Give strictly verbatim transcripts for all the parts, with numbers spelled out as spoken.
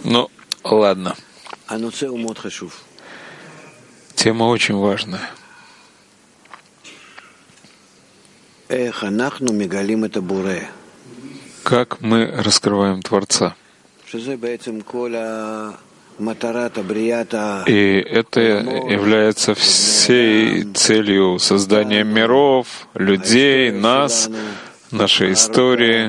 Ну, ладно. Тема очень важная. Как мы раскрываем Творца? И это является всей целью создания миров, людей, нас, нашей истории,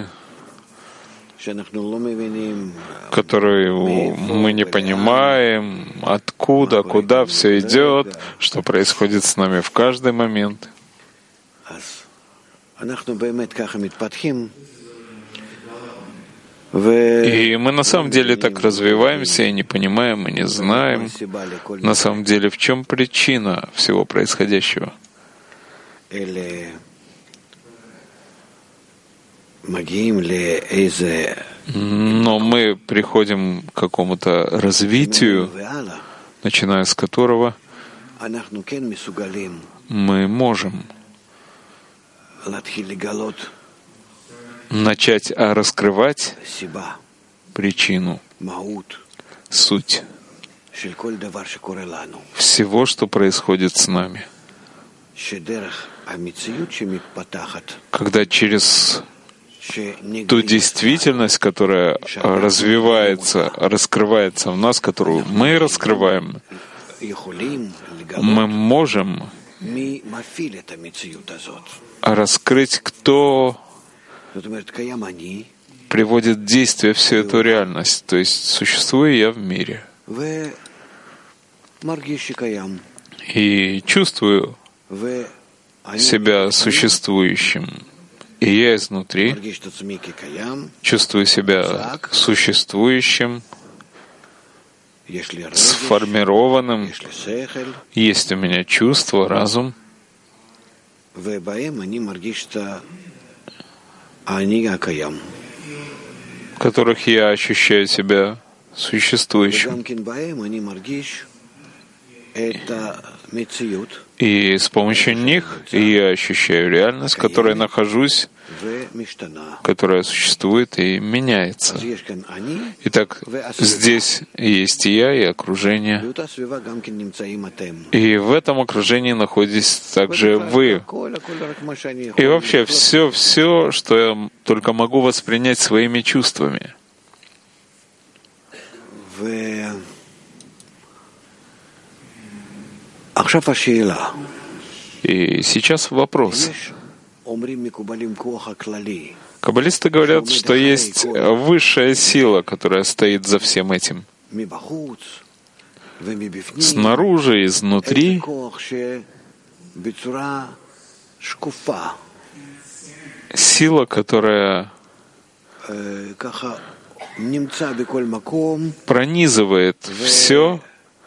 которую мы не понимаем, откуда, куда все идет, что происходит с нами в каждый момент. И мы на самом деле так развиваемся и не понимаем, и не знаем, на самом деле, в чем причина всего происходящего. Но мы приходим к какому-то развитию, начиная с которого мы можем начать раскрывать причину, суть всего, что происходит с нами. Когда через ту действительность, которая развивается, раскрывается в нас, которую мы раскрываем, мы можем раскрыть, кто приводит в действие всю эту реальность. То есть существую я в мире. И чувствую себя существующим. И я изнутри чувствую себя существующим, сформированным. Есть у меня чувство, разум, в которых я ощущаю себя существующим. И с помощью них я ощущаю реальность, в которой я нахожусь, которая существует и меняется. Итак, здесь есть и я, и окружение. И в этом окружении находитесь также вы. И вообще все, все, что я только могу воспринять своими чувствами. И сейчас вопрос. Каббалисты говорят, что есть высшая сила, которая стоит за всем этим. Снаружи и изнутри сила, которая пронизывает все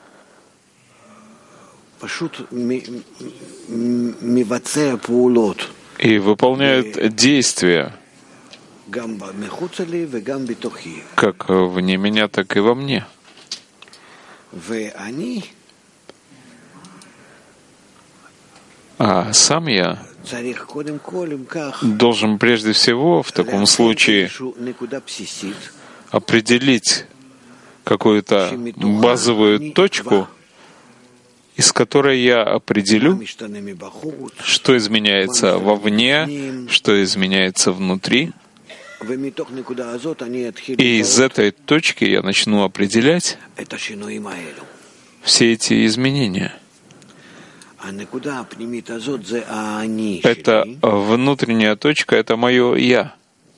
и выполняет действия как вне меня, так и во мне. А сам я должен прежде всего в таком случае определить какую-то базовую точку, из которой я определю, что изменяется вовне, что изменяется внутри. И из этой точки я начну определять все эти изменения. Эта внутренняя точка — это мое «я».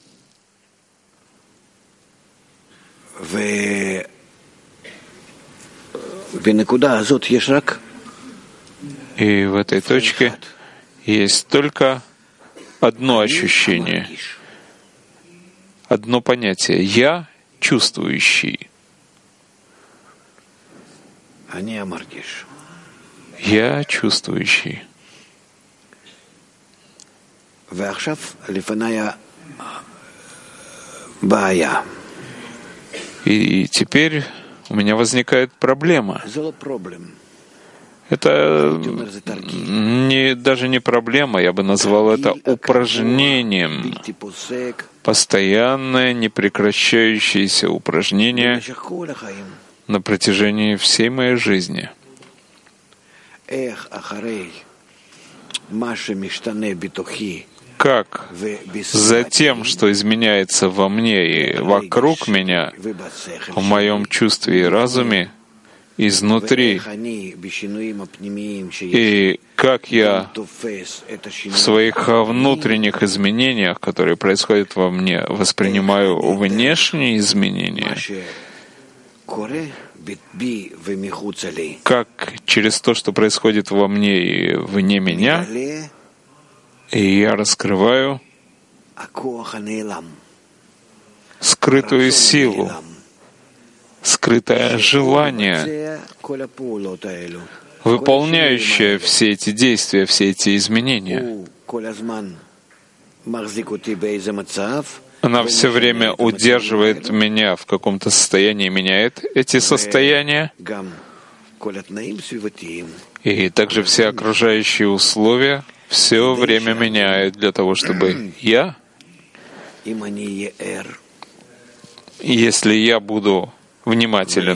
И в этой точке есть только одно ощущение, одно понятие — «я чувствующий». Я чувствующий. И теперь у меня возникает проблема. Это не, даже не проблема, я бы назвал это упражнением. Постоянное, непрекращающееся упражнение на протяжении всей моей жизни. Как за тем, что изменяется во мне и вокруг меня, в моем чувстве и разуме, изнутри, и как я в своих внутренних изменениях, которые происходят во мне, воспринимаю внешние изменения, как через то, что происходит во мне и вне меня, и я раскрываю скрытую силу, скрытое желание, выполняющее все эти действия, все эти изменения. Она все время удерживает меня в каком-то состоянии, меняет эти состояния. И также все окружающие условия все время меняют для того, чтобы я, если я буду внимателен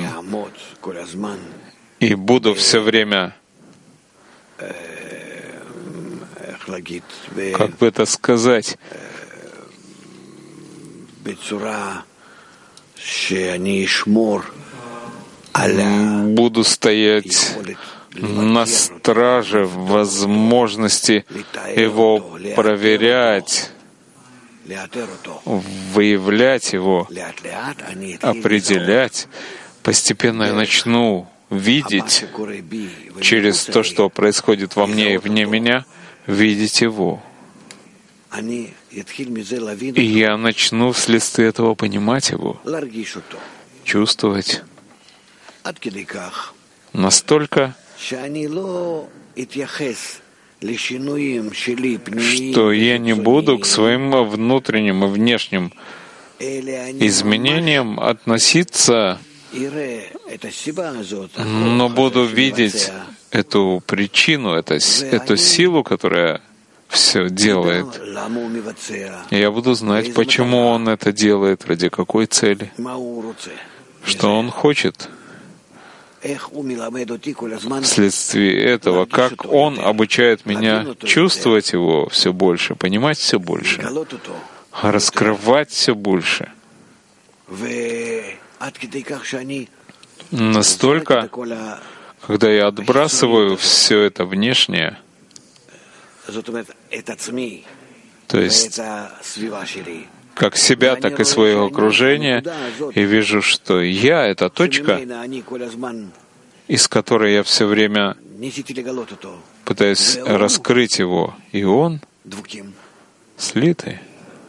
и буду все время, как бы это сказать, буду стоять на страже возможности его проверять, выявлять его, определять. Постепенно я начну видеть через то, что происходит во мне и вне меня, видеть его. И я начну вследствие этого понимать его, чувствовать настолько, что я не буду к своим внутренним и внешним изменениям относиться, но буду видеть эту причину, эту, эту силу, которая все делает. И я буду знать, почему он это делает, ради какой цели, что он хочет. Вследствие этого, как он обучает меня чувствовать его все больше, понимать все больше, раскрывать все больше. Настолько, когда я отбрасываю все это внешнее, то есть как себя, так и свое окружение, и вижу, что я — это точка, из которой я все время пытаюсь раскрыть его, и он слитый.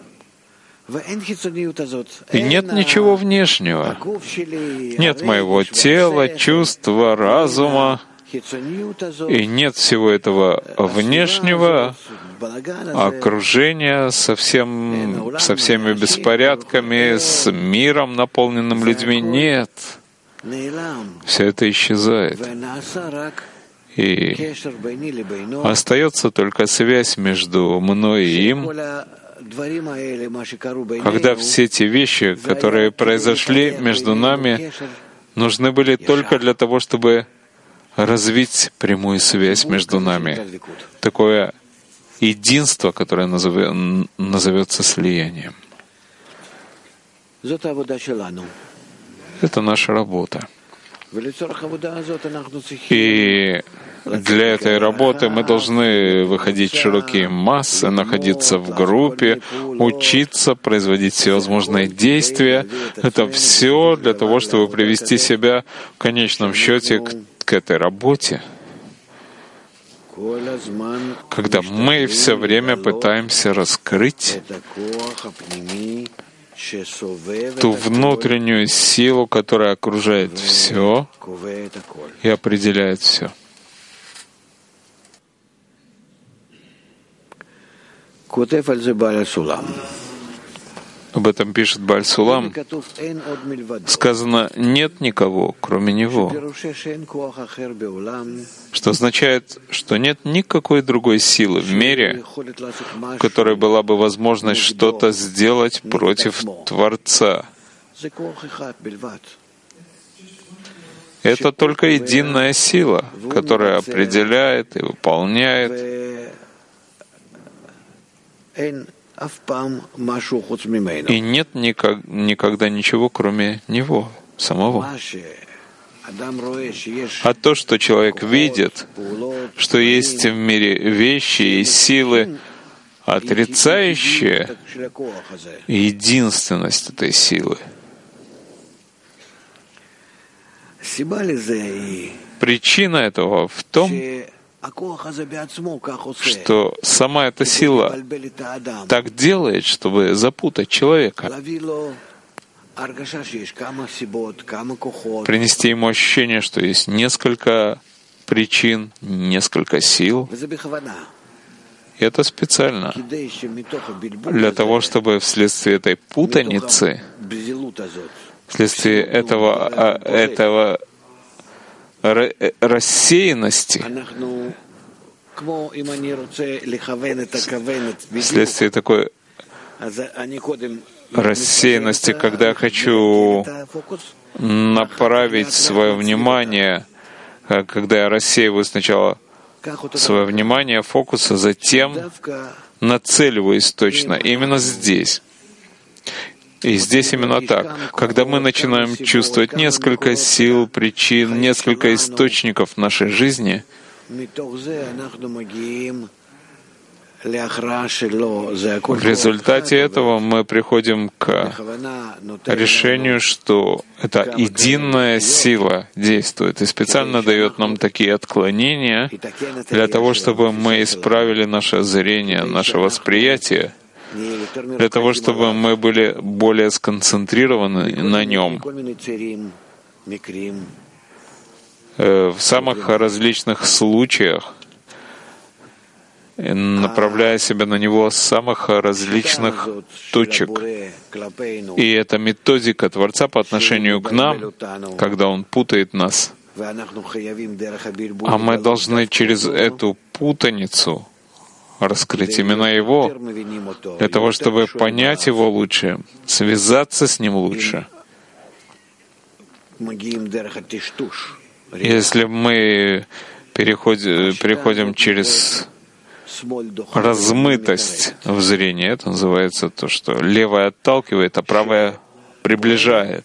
И нет ничего внешнего. Нет моего тела, чувства, разума, и нет всего этого внешнего окружения со, всем, со всеми беспорядками, с миром, наполненным людьми. Нет. Все это исчезает. И остается только связь между мной и им. Когда все эти вещи, которые произошли между нами, нужны были только для того, чтобы развить прямую связь между нами. Такое единство, которое назове, назовется слиянием. Это наша работа. И для этой работы мы должны выходить в широкие массы, находиться в группе, учиться, производить всевозможные действия. Это все для того, чтобы привести себя в конечном счете к, к этой работе, когда мы все время пытаемся раскрыть ту внутреннюю силу, которая окружает все и определяет все. об этом пишет Бааль Сулам, сказано «нет никого, кроме Него», что означает, что нет никакой другой силы в мире, в которой была бы возможность что-то сделать против Творца. Это только единая сила, которая определяет и выполняет, и нет никак, никогда ничего, кроме Него самого. А то, что человек видит, что есть в мире вещи и силы, отрицающие единственность этой силы. Причина этого в том, что сама эта сила так делает, чтобы запутать человека, принести ему ощущение, что есть несколько причин, несколько сил. И это специально для того, чтобы вследствие этой путаницы, вследствие этого, этого рассеянности, вследствие такой рассеянности, когда я хочу направить свое внимание, когда я рассеиваю сначала свое внимание, фокус, а затем нацеливаюсь точно, именно здесь. И здесь именно так. Когда мы начинаем чувствовать несколько сил, причин, несколько источников в нашей жизни, в результате этого мы приходим к решению, что эта единая сила действует и специально дает нам такие отклонения для того, чтобы мы исправили наше зрение, наше восприятие, для того, чтобы мы были более сконцентрированы на нем в самых различных случаях, направляя себя на него с самых различных точек. И эта методика Творца по отношению к нам, когда Он путает нас, а мы должны через эту путаницу раскрыть именно Его, для того, чтобы понять Его лучше, связаться с Ним лучше. Если мы переходим, переходим через размытость в зрении, это называется то, что левое отталкивает, а правое приближает.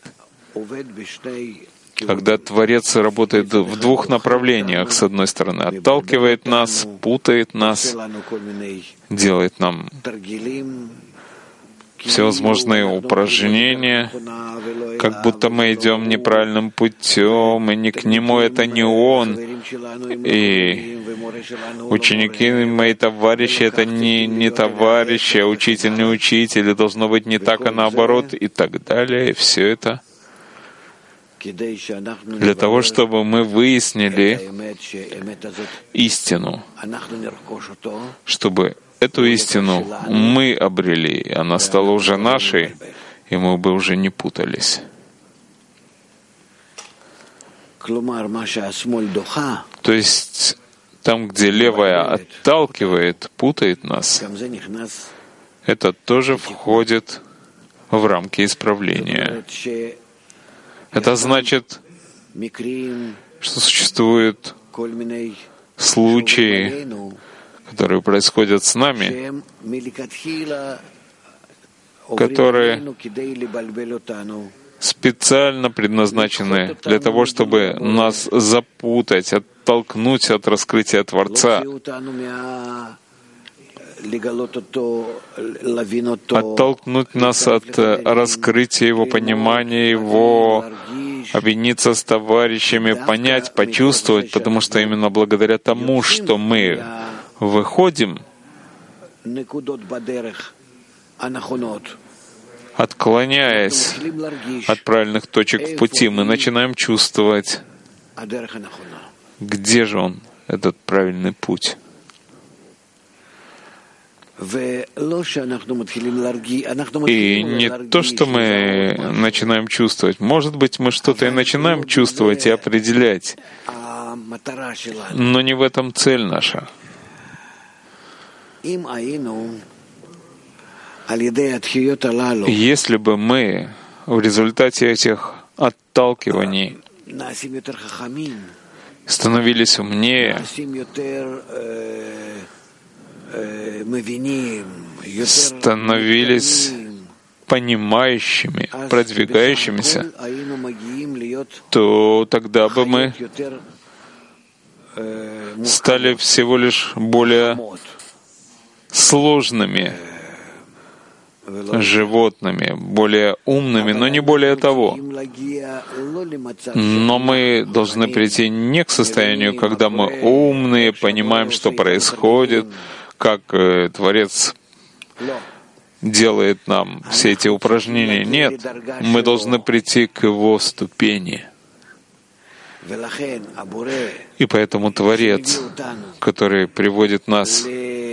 Когда Творец работает в двух направлениях, с одной стороны, отталкивает нас, путает нас, делает нам всевозможные упражнения, как будто мы идем неправильным путем, и не к Нему, это не Он. И ученики мои товарищи, это не, не товарищи, а учитель не учитель, и должно быть не так, а наоборот, и так далее. И все это для того, чтобы мы выяснили истину, чтобы эту истину мы обрели, и она стала уже нашей, и мы бы уже не путались. То есть там, где левая отталкивает, путает нас, это тоже входит в рамки исправления. Это значит, что существуют случаи, которые происходят с нами, которые специально предназначены для того, чтобы нас запутать, оттолкнуть от раскрытия Творца, оттолкнуть нас от раскрытия Его понимания, Его, объединиться с товарищами, понять, почувствовать, потому что именно благодаря тому, что мы выходим, отклоняясь от правильных точек в пути, мы начинаем чувствовать, где же он, этот правильный путь. И не то, что мы начинаем чувствовать. Может быть, мы что-то и начинаем чувствовать и определять, но не в этом цель наша. Если бы мы в результате этих отталкиваний становились умнее, становились понимающими, продвигающимися, то тогда бы мы стали всего лишь более сложными животными, более умными, но не более того. Но мы должны прийти не к состоянию, когда мы умные, понимаем, что происходит, как э, Творец делает нам все эти упражнения. Нет, мы должны прийти к Его ступени. И поэтому Творец, который приводит нас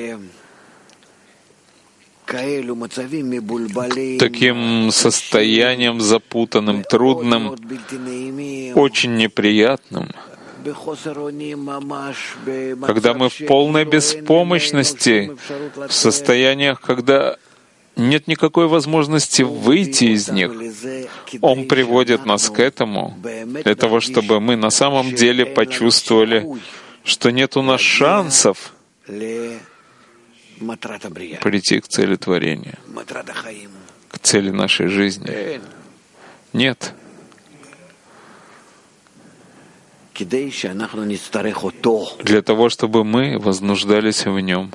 таким состоянием запутанным, трудным, очень неприятным, когда мы в полной беспомощности, в состояниях, когда нет никакой возможности выйти из них. Он приводит нас к этому, для того, чтобы мы на самом деле почувствовали, что нет у нас шансов прийти к цели творения, к цели нашей жизни. Нет. Для того, чтобы мы вознуждались в Нем.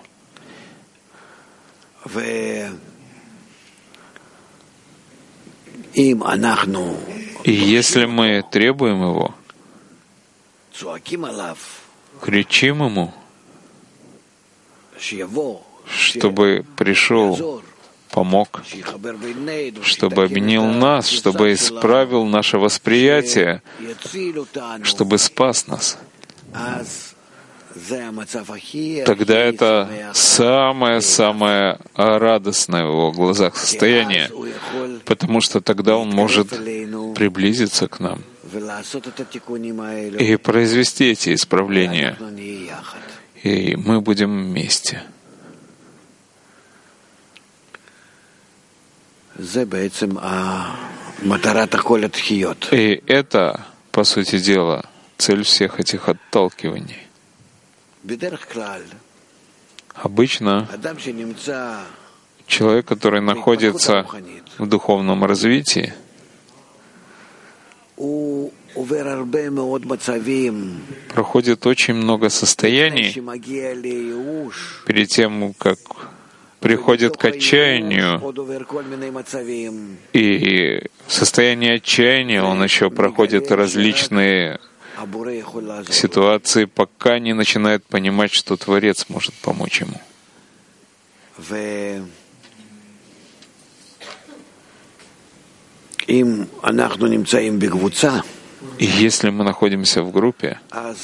И если мы требуем Его, кричим Ему, чтобы пришел, помог, чтобы объединил нас, чтобы исправил наше восприятие, чтобы спас нас, тогда это самое-самое радостное в Его глазах состояние, потому что тогда Он может приблизиться к нам и произвести эти исправления, и мы будем вместе. И это, по сути дела, цель всех этих отталкиваний. Обычно человек, который находится в духовном развитии, проходит очень много состояний перед тем, как приходит к отчаянию, и в состоянии отчаяния он еще проходит различные ситуации, пока не начинает понимать, что Творец может помочь ему. И если мы находимся в группе,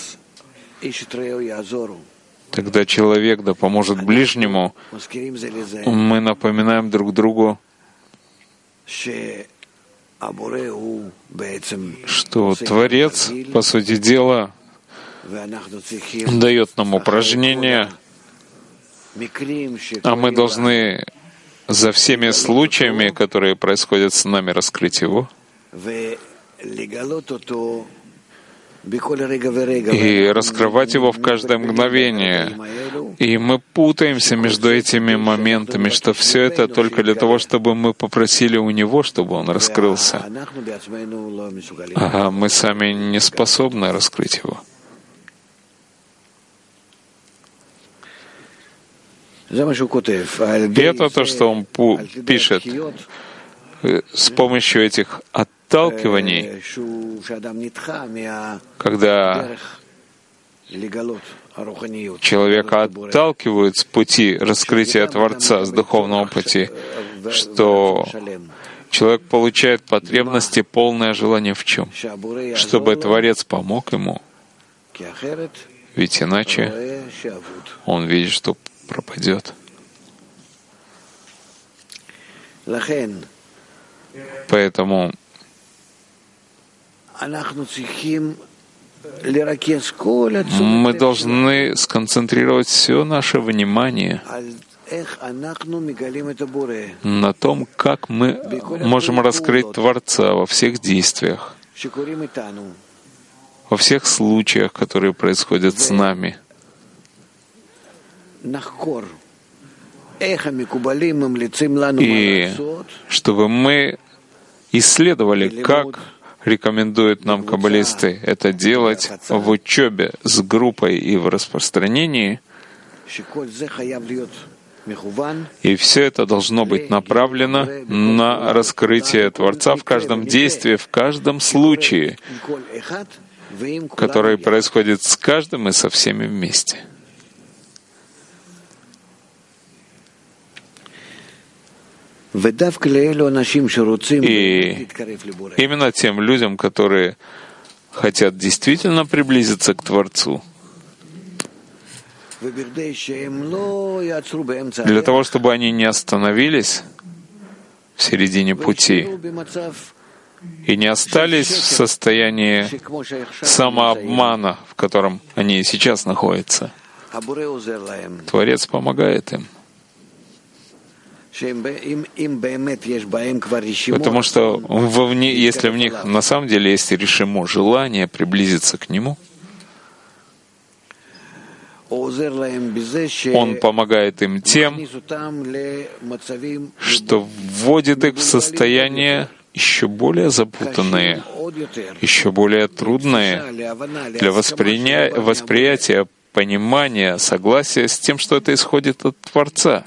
тогда человек да поможет ближнему, мы напоминаем друг другу, что Творец, по сути дела, дает нам упражнения, а мы должны за всеми случаями, которые происходят с нами, раскрыть его и раскрывать его в каждое мгновение. И мы путаемся между этими моментами, что все это только для того, чтобы мы попросили у него, чтобы он раскрылся. А мы сами не способны раскрыть его. И это то, что он пишет. С помощью этих отталкиваний, когда человека отталкивают с пути раскрытия Творца, с духовного пути, что человек получает потребности, полное желание в чем? Чтобы Творец помог ему. Ведь иначе он видит, что пропадет. Поэтому мы должны сконцентрировать все наше внимание на том, как мы можем раскрыть Творца во всех действиях, во всех случаях, которые происходят с нами. И чтобы мы исследовали, как рекомендуют нам каббалисты это делать в учебе с группой и в распространении. И все это должно быть направлено на раскрытие Творца в каждом действии, в каждом случае, который происходит с каждым и со всеми вместе. И именно тем людям, которые хотят действительно приблизиться к Творцу, для того, чтобы они не остановились в середине пути и не остались в состоянии самообмана, в котором они сейчас находятся. Творец помогает им. Потому что вовне, если в них на самом деле есть решимо желание приблизиться к Нему, Он помогает им тем, что вводит их в состояние еще более запутанные, еще более трудные для восприня... восприятия, понимания, согласия с тем, что это исходит от Творца.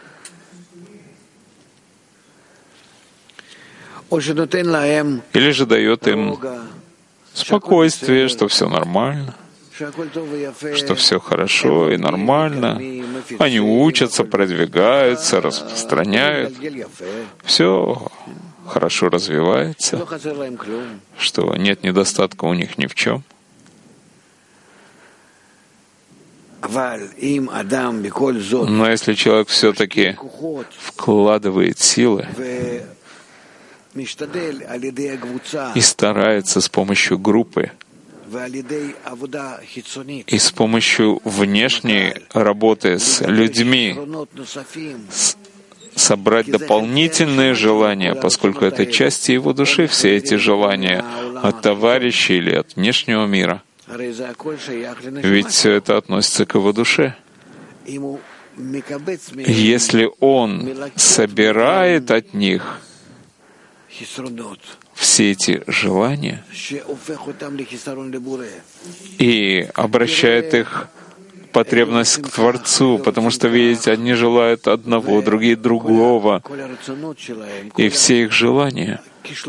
Или же дает им спокойствие, что все нормально, что все хорошо и нормально. Они учатся, продвигаются, распространяют. Все хорошо развивается, что нет недостатка у них ни в чем. Но если человек все-таки вкладывает силы и старается с помощью группы и с помощью внешней работы с людьми собрать дополнительные желания, поскольку это части его души, все эти желания от товарищей или от внешнего мира. Ведь все это относится к его душе. Если он собирает от них все эти желания и обращает их в потребность к Творцу, потому что, видите, одни желают одного, другие другого, и все их желания,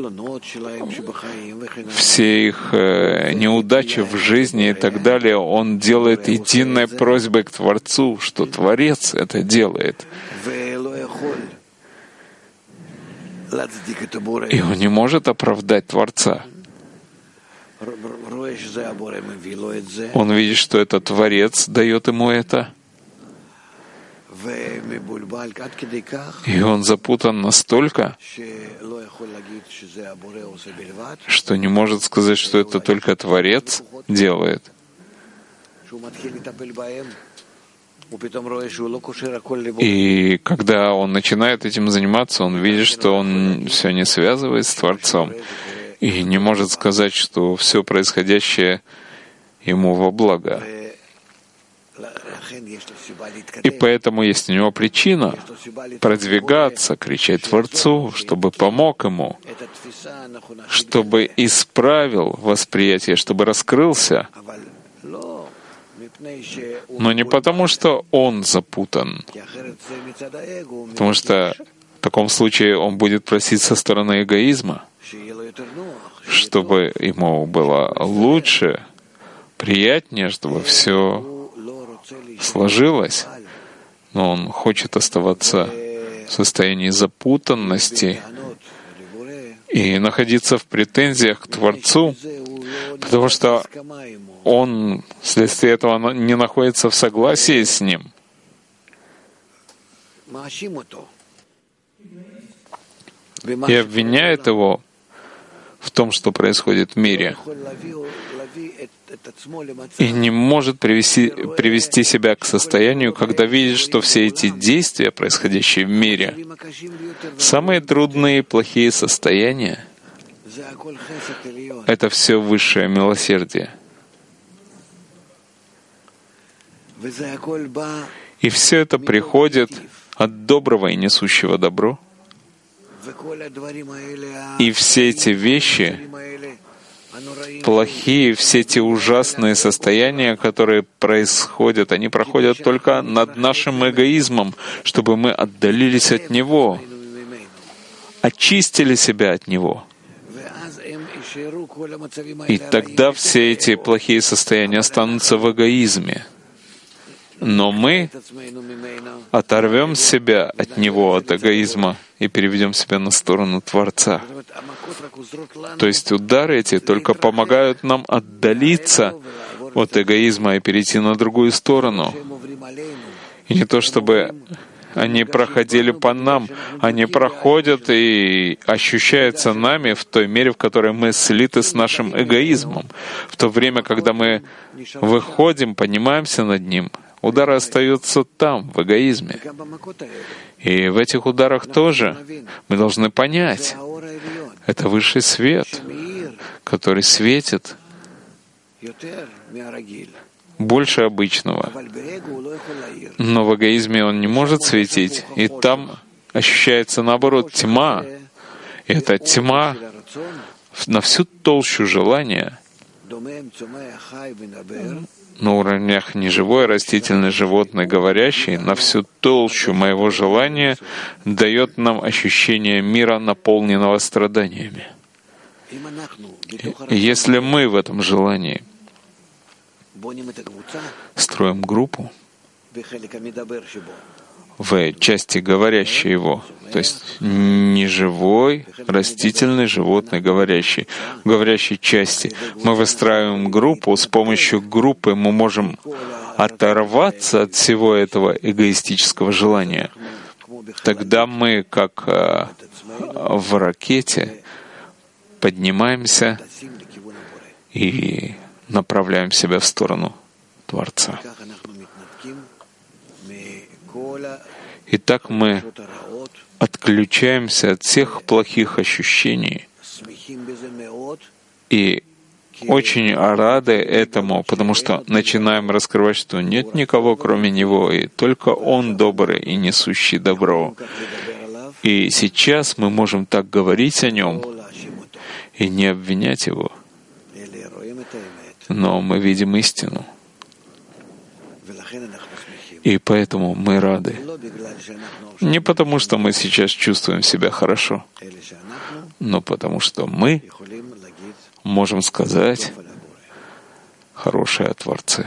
все их э, неудачи в жизни и так далее, он делает единой просьбой к Творцу, что Творец это делает. И он не может оправдать Творца. Он видит, что это Творец дает ему это. И он запутан настолько, что не может сказать, что это только Творец делает. И когда он начинает этим заниматься, он видит, что он все не связывает с Творцом и не может сказать, что все происходящее ему во благо. И поэтому есть у него причина продвигаться, кричать Творцу, чтобы помог ему, чтобы исправил восприятие, чтобы раскрылся. Но не потому, что он запутан, потому что в таком случае он будет просить со стороны эгоизма, чтобы ему было лучше, приятнее, чтобы все сложилось. Но он хочет оставаться в состоянии запутанности и находиться в претензиях к Творцу, потому что он вследствие этого не находится в согласии с ним. и обвиняет его в том, что происходит в мире, и не может привести, привести себя к состоянию, когда видит, что все эти действия, происходящие в мире, самые трудные и плохие состояния, это все высшее милосердие. И все это приходит от доброго и несущего добро. И все эти вещи, плохие, все эти ужасные состояния, которые происходят, они проходят только над нашим эгоизмом, чтобы мы отдалились от Него, очистили себя от Него. И тогда все эти плохие состояния останутся в эгоизме. Но мы оторвем себя от него, от эгоизма, и переведем себя на сторону Творца. То есть удары эти только помогают нам отдалиться от эгоизма и перейти на другую сторону. И не то чтобы они проходили по нам, они проходят и ощущаются нами в той мере, в которой мы слиты с нашим эгоизмом. В то время, когда мы выходим, поднимаемся над ним, удары остаются там, в эгоизме. И в этих ударах тоже мы должны понять, это высший свет, который светит больше обычного. Но в эгоизме он не может светить, и там ощущается, наоборот, тьма. И эта тьма на всю толщу желания на уровнях неживой, растительной, животной, говорящей, на всю толщу моего желания дает нам ощущение мира, наполненного страданиями. И если мы в этом желании строим группу в части говорящей его, то есть неживой, растительной, животной, говорящей, в говорящей части, мы выстраиваем группу, с помощью группы мы можем оторваться от всего этого эгоистического желания. Тогда мы, как э, в ракете, поднимаемся и направляем себя в сторону Творца. И так мы отключаемся от всех плохих ощущений и очень рады этому, потому что начинаем раскрывать, что нет никого, кроме Него, и только Он добрый и несущий добро. И сейчас мы можем так говорить о Нем и не обвинять Его, но мы видим истину. И поэтому мы рады. Не потому, что мы сейчас чувствуем себя хорошо, но потому, что мы можем сказать хорошее о Творце.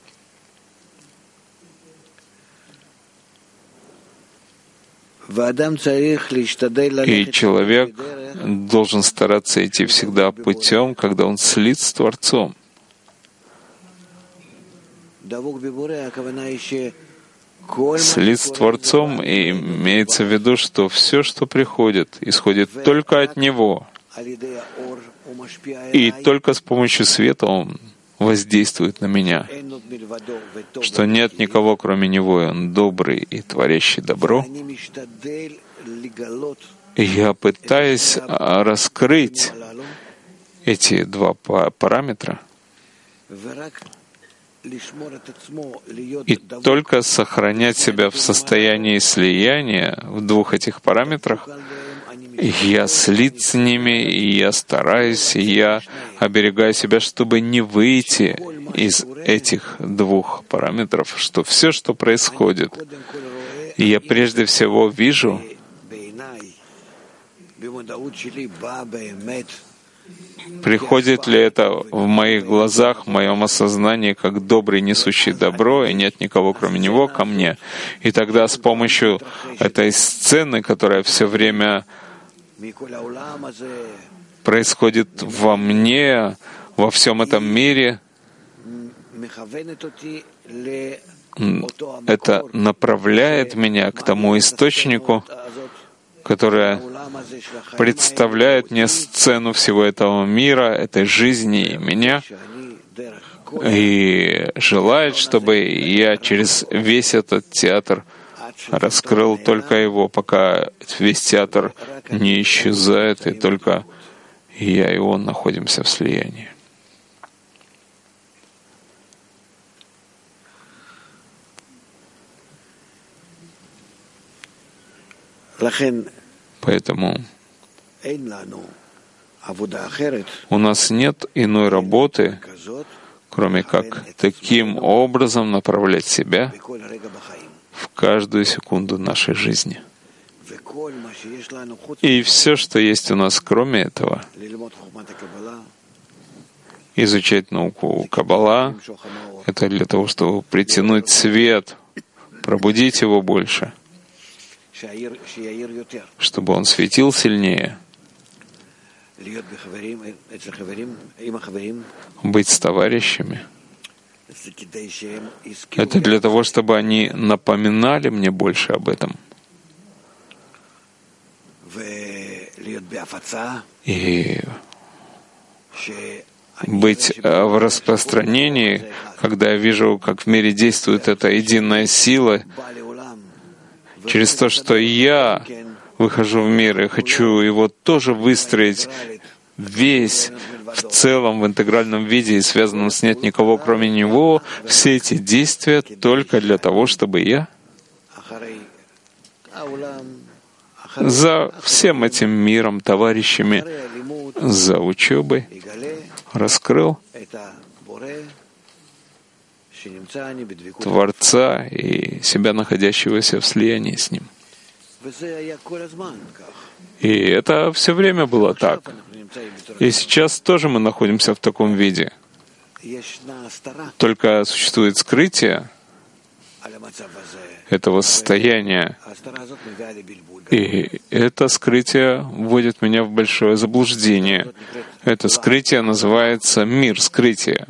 И человек должен стараться идти всегда путем, когда он слит с Творцом. Слит с Творцом, и имеется в виду, что все, что приходит, исходит только от Него. И только с помощью света Он воздействует на меня, что нет никого, кроме Него, и Он добрый и творящий добро. И я пытаюсь раскрыть эти два параметра, и только сохранять себя в состоянии слияния в двух этих параметрах, я слит с ними, и я стараюсь, и я оберегаю себя, чтобы не выйти из этих двух параметров, что все, что происходит, я прежде всего вижу приходит ли это в моих глазах, в моем осознании, как добрый, несущий добро, и нет никого, кроме Него, ко мне. И тогда с помощью этой сцены, которая все время происходит во мне, во всем этом мире, это направляет меня к тому источнику, которая представляет мне сцену всего этого мира, этой жизни и меня, и желает, чтобы я через весь этот театр раскрыл только его, пока весь театр не исчезает, и только я и он находимся в слиянии. Поэтому у нас нет иной работы, кроме как таким образом направлять себя в каждую секунду нашей жизни. И все, что есть у нас кроме этого, изучать науку Каббала, это для того, чтобы притянуть свет, пробудить его больше, чтобы он светил сильнее, быть с товарищами. Это для того, чтобы они напоминали мне больше об этом. И быть в распространении, когда я вижу, как в мире действует эта единая сила, через то, что я выхожу в мир и хочу его тоже выстроить весь в целом, в интегральном виде и связанном с «нет никого, кроме него», все эти действия только для того, чтобы я за всем этим миром, товарищами, за учебой раскрыл Творца и себя, находящегося в слиянии с Ним. И это все время было так. И сейчас тоже мы находимся в таком виде. Только существует скрытие этого состояния. И это скрытие вводит меня в большое заблуждение. Это скрытие называется мир скрытия.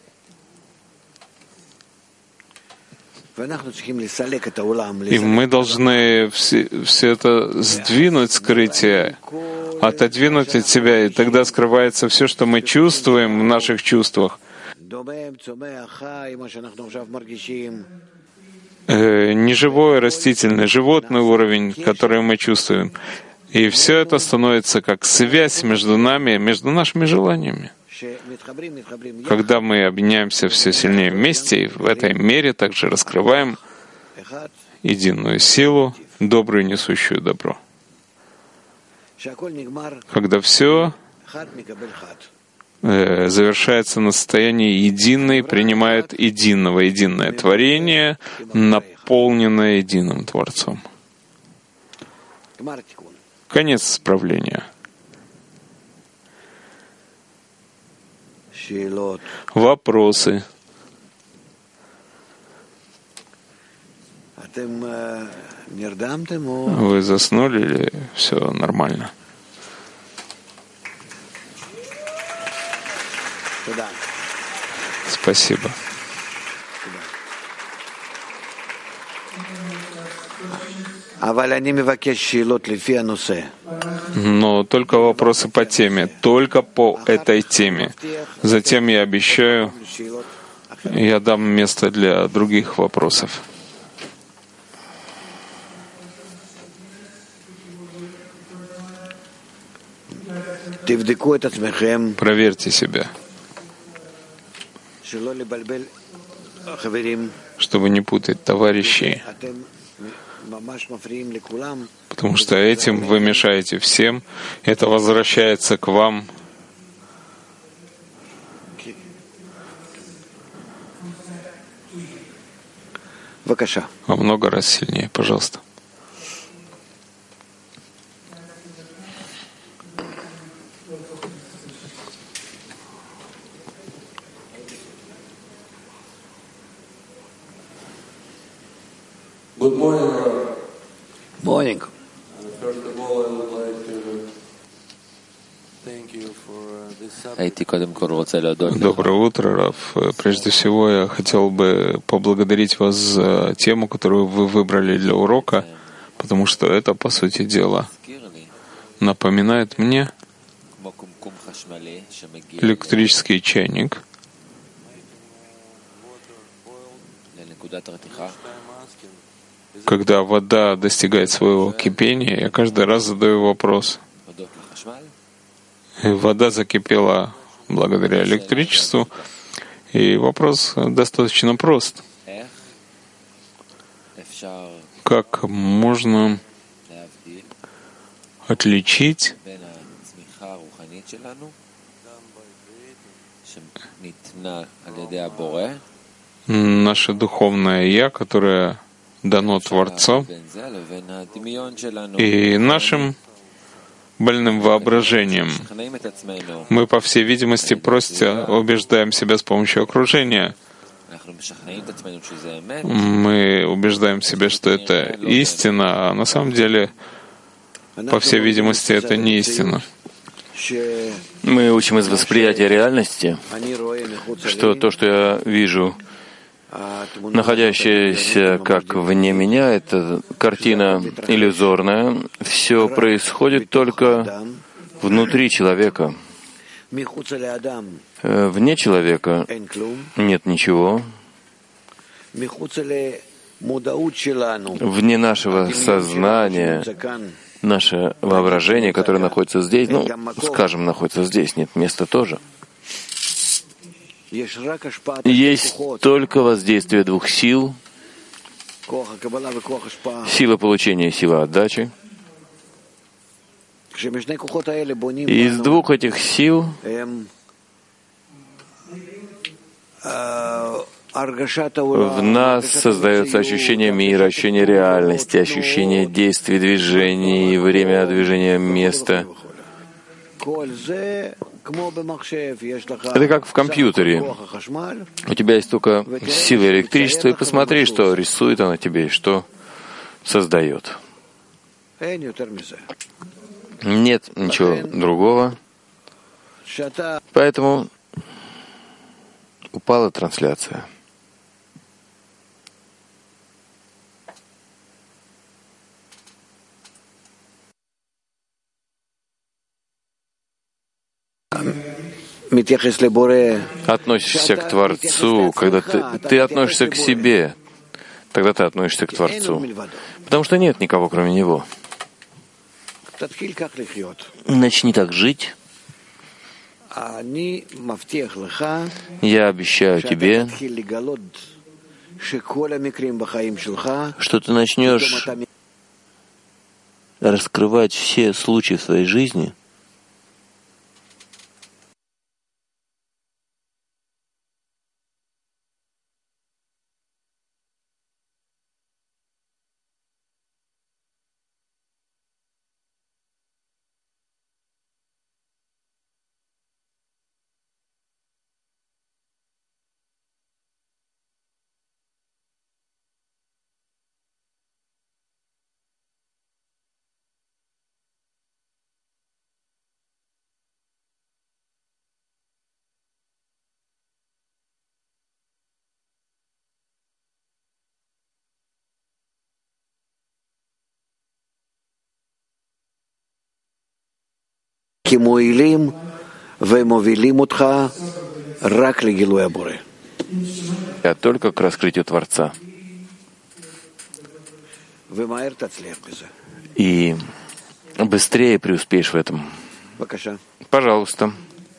И мы должны все, все это сдвинуть, скрытие, отодвинуть от себя, и тогда скрывается все, что мы чувствуем в наших чувствах. Э, неживой, растительный, животный уровень, который мы чувствуем. И все это становится как связь между нами, между нашими желаниями. Когда мы объединяемся все сильнее вместе, и в этой мере также раскрываем единую силу, добрую, несущую добро. Когда все э, завершается на состоянии единой, принимает единого, единое творение, наполненное единым Творцом. Конец исправления. Вопросы. Вы заснули или все нормально? Спасибо. Но только вопросы по теме, только по этой теме. Затем я обещаю, я дам место для других вопросов. Проверьте себя, чтобы не путать товарищей, потому что этим вы мешаете всем, это возвращается к вам. Во много раз сильнее, пожалуйста. Good morning, Rav. Morning. First of all, I would like to thank you for this. Доброе утро, Рав. Прежде всего, я хотел бы поблагодарить вас за тему, которую вы выбрали для урока. потому что это, по сути дела, напоминает мне электрический чайник, когда вода достигает своего кипения, я каждый раз задаю вопрос. Вода закипела благодаря электричеству, и вопрос достаточно прост. Как можно отличить наше духовное «Я», которое дано Творцом, и нашим больным воображением? Мы, по всей видимости, просто убеждаем себя с помощью окружения. Мы убеждаем себя, что это истина, а на самом деле, по всей видимости, это не истина. Мы учим из восприятия реальности, что то, что я вижу, находящаяся как вне меня, это картина иллюзорная, все происходит только внутри человека. Вне человека нет ничего. Вне нашего сознания, наше воображение, которое находится здесь, ну, скажем, находится здесь, нет места тоже. Есть только воздействие двух сил, сила получения и сила отдачи. И из двух этих сил в нас создается ощущение мира, ощущение реальности, ощущение действий, движений, время движения, места. Это как в компьютере. У тебя есть только сила электричества, и посмотри, что рисует она тебе и что создает. Нет ничего другого. Поэтому упала трансляция. Относишься к Творцу, когда ты, ты относишься к себе, тогда ты относишься к Творцу. Потому что нет никого, кроме Него. Начни так жить. Я обещаю тебе, что ты начнешь раскрывать все случаи в своей жизни, а только к раскрытию Творца. И быстрее преуспеешь в этом. Пожалуйста.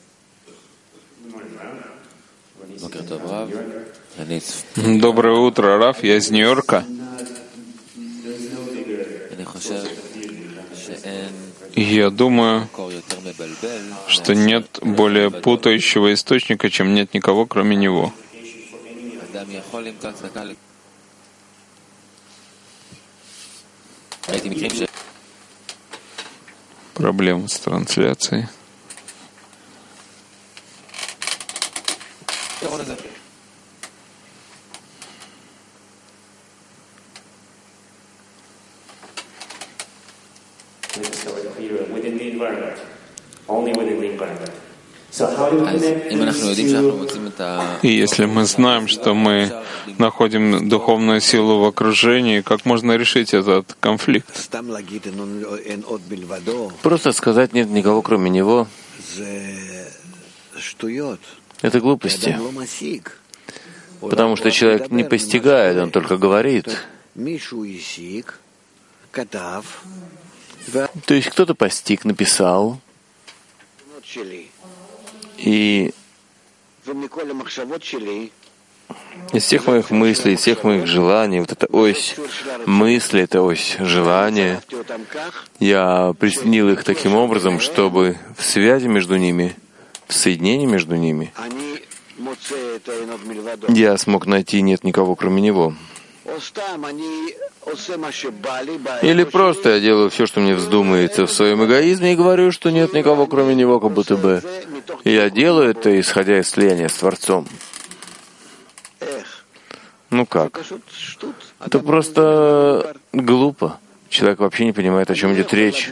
Доброе утро, Раф. Я из Нью-Йорка. Я думаю, что нет более путающего источника, чем нет никого, кроме него. Проблемы с трансляцией. И если мы знаем, что мы находим духовную силу в окружении, как можно решить этот конфликт? Просто сказать «нет никого, кроме него» — это глупости. Потому что человек не постигает, он только говорит. То есть кто-то постиг, написал, и из всех моих мыслей, из всех моих желаний, вот эта ось мысли, эта ось желания, я присоединил их таким образом, чтобы в связи между ними, в соединении между ними, я смог найти «нет никого, кроме него». Или просто я делаю все, что мне вздумается в своем эгоизме, и говорю, что нет никого, кроме него, как будто бы. И я делаю это, исходя из слияния с Творцом. Ну как? Это просто глупо. Человек вообще не понимает, о чем идет речь.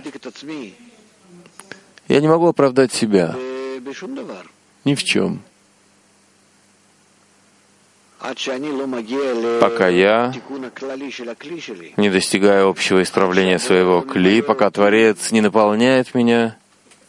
Я не могу оправдать себя. Ни в чем. Пока я не достигаю общего исправления своего кли, пока Творец не наполняет меня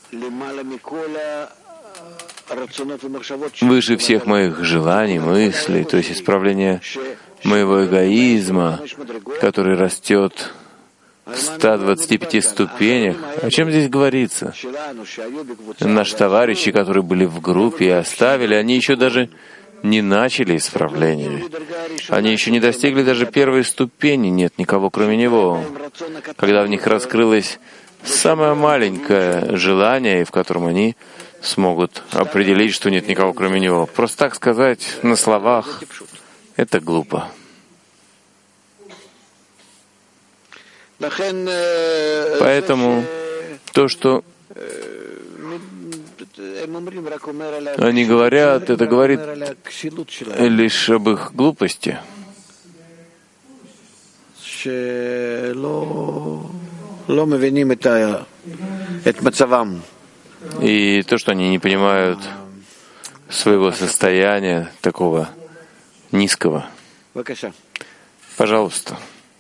выше всех моих желаний, мыслей, то есть исправление моего эгоизма, который растет в ста двадцати пяти ступенях. О чем здесь говорится? Наши товарищи, которые были в группе и оставили, они еще даже не начали исправление. Они еще не достигли даже первой ступени, нет никого кроме него. Когда в них раскрылось самое маленькое желание, в котором они смогут определить, что нет никого кроме него. Просто так сказать на словах — это глупо. Поэтому то, что они говорят, это говорит лишь об их глупости. И то, что они не понимают своего состояния такого низкого. Пожалуйста.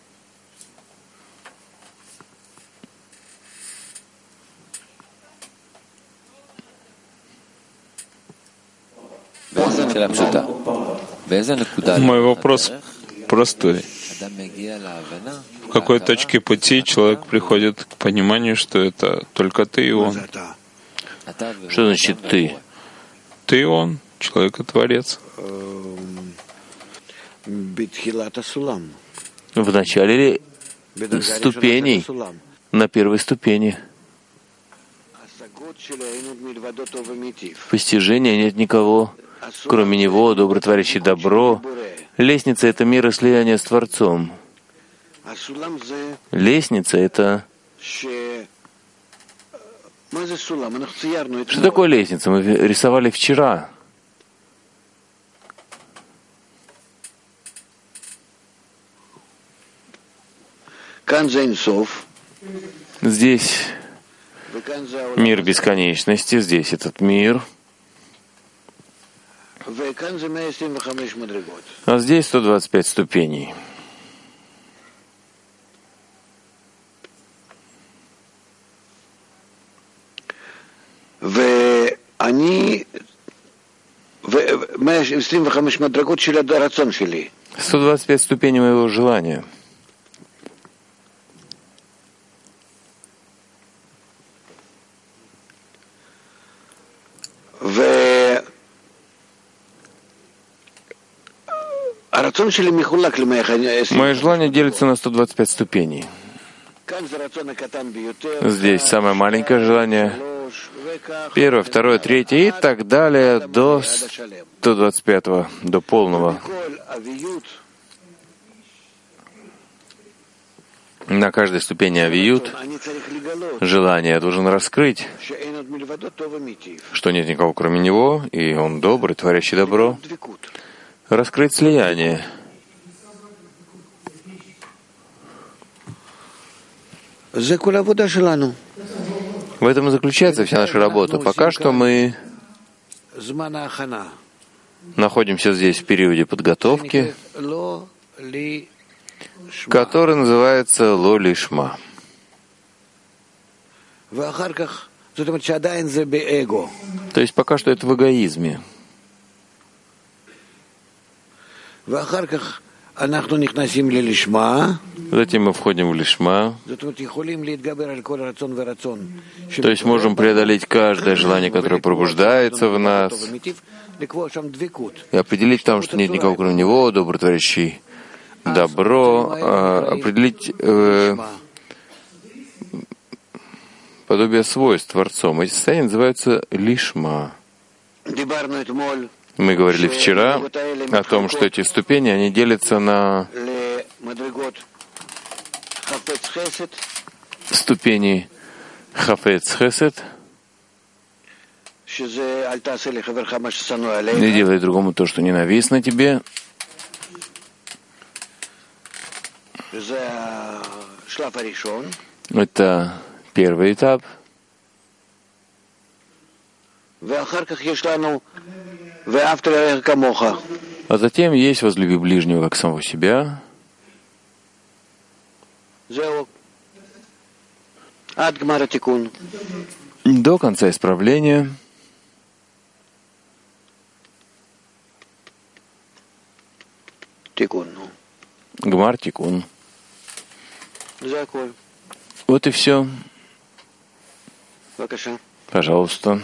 Мой вопрос простой. В какой точке пути человек приходит к пониманию, что это только ты и он? Что значит «ты»? Ты и он, человек и Творец. В начале ступеней, на первой ступени. В постижении нет никого, кроме него, добро творящий добро. Лестница — это мир слияния с Творцом. Лестница — это... Что такое лестница? Мы рисовали вчера. Здесь мир бесконечности, здесь этот мир. А здесь сто двадцать пять ступеней. сто двадцать пять ступеней моего желания. Мое желание делится на сто двадцать пять ступеней. Здесь самое маленькое желание, первое, второе, третье и так далее до сто двадцать пятого, до полного. На каждой ступени авиют желание я должен раскрыть, что нет никого кроме него, и он добрый, творящий добро. Раскрыть слияние. В этом и заключается вся наша работа. Пока что мы находимся здесь в периоде подготовки, который называется ло-лишма. То есть пока что это в эгоизме. Затем мы входим в лишма. То есть можем преодолеть каждое желание, которое пробуждается в нас, и определить там, что нет никого кроме него, добротворящий добро, определить э, подобие свойств Творцом. Эти состояния называются лишма. Мы говорили вчера о том, что эти ступени, они делятся на ступени хафец хесед, не делай другому то, что ненавистно тебе. Это первый этап. А затем есть возлюби ближнего как самого себя. До конца исправления. Гмар тикун. Вот и все. Пожалуйста.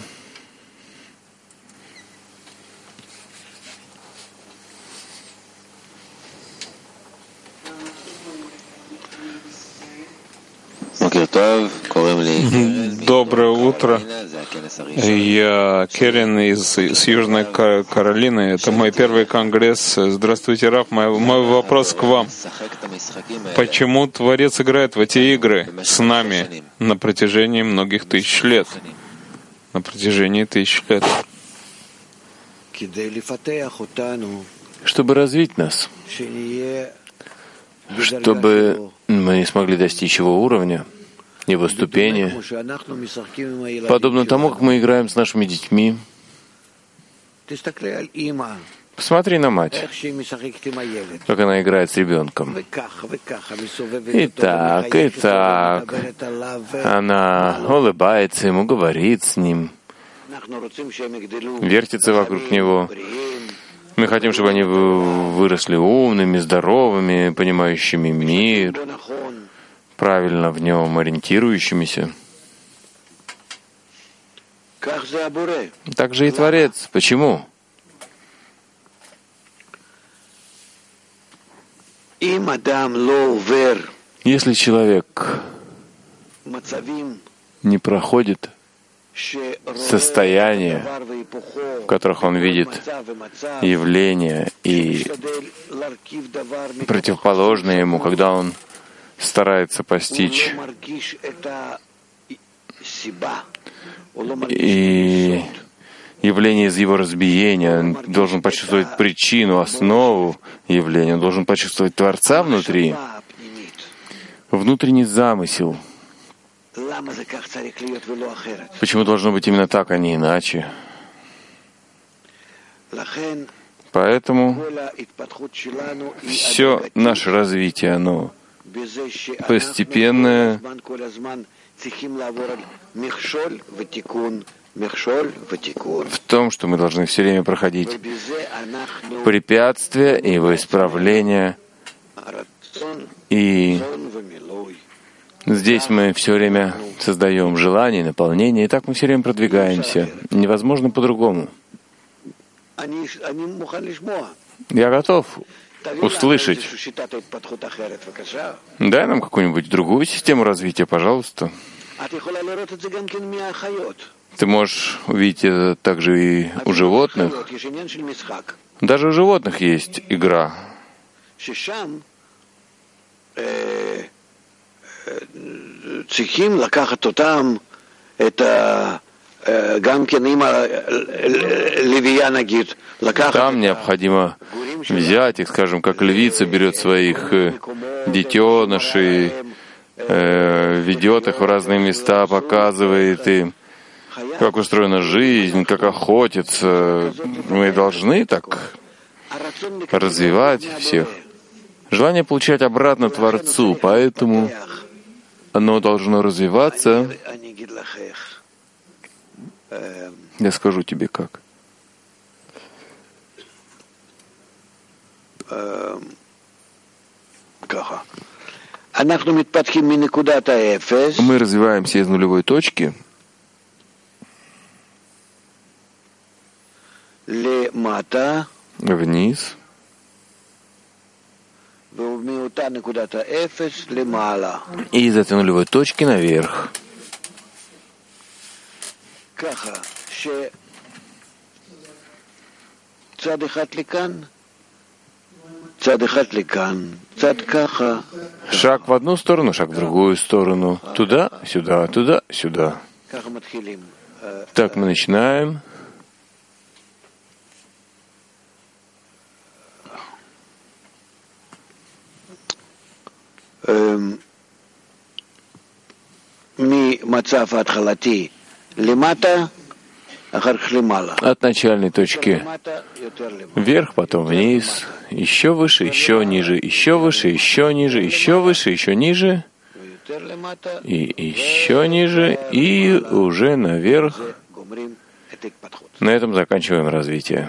Доброе утро. Я Керен из, из Южной Каролины. Это мой первый конгресс. Здравствуйте, Раф. Мой, мой вопрос к вам. Почему Творец играет в эти игры с нами на протяжении многих тысяч лет? На протяжении тысяч лет. Чтобы развить нас, чтобы мы не смогли достичь его уровня, его ступени, подобно тому, как мы играем с нашими детьми. Посмотри на мать, как она играет с ребенком. И так, и так. Она улыбается ему, говорит с ним, вертится вокруг него. Мы хотим, чтобы они выросли умными, здоровыми, понимающими мир, правильно в нем ориентирующимися. Так же и Творец. Почему? Если человек не проходит состояния, в которых он видит явления и противоположные ему, когда он старается постичь и явление из его разбиения, он должен почувствовать причину, основу явления, он должен почувствовать Творца внутри, внутренний замысел. Почему должно быть именно так, а не иначе? Поэтому все наше развитие, оно постепенное, в том, что мы должны все время проходить препятствия и его исправления. И здесь мы все время создаем желание, наполнение, и так мы все время продвигаемся. Невозможно по-другому. Я готов услышать. Дай нам какую-нибудь другую систему развития, пожалуйста. Ты можешь увидеть это также и у животных. Даже у животных есть игра. Там необходимо взять их, скажем, как львица берет своих детенышей, ведет их в разные места, показывает им, как устроена жизнь, как охотиться. Мы должны так развивать всех. Желание получать обратно Творцу, поэтому оно должно развиваться. Я скажу тебе как. Мы развиваемся из нулевой точки вниз, и из этой нулевой точки наверх. Шаг в одну сторону, шаг в другую сторону. Туда, сюда, туда, сюда. Так мы начинаем. От начальной точки вверх, потом вниз, еще выше, еще ниже, еще выше, еще ниже, еще выше, еще ниже, и еще ниже, и уже наверх. На этом заканчиваем развитие.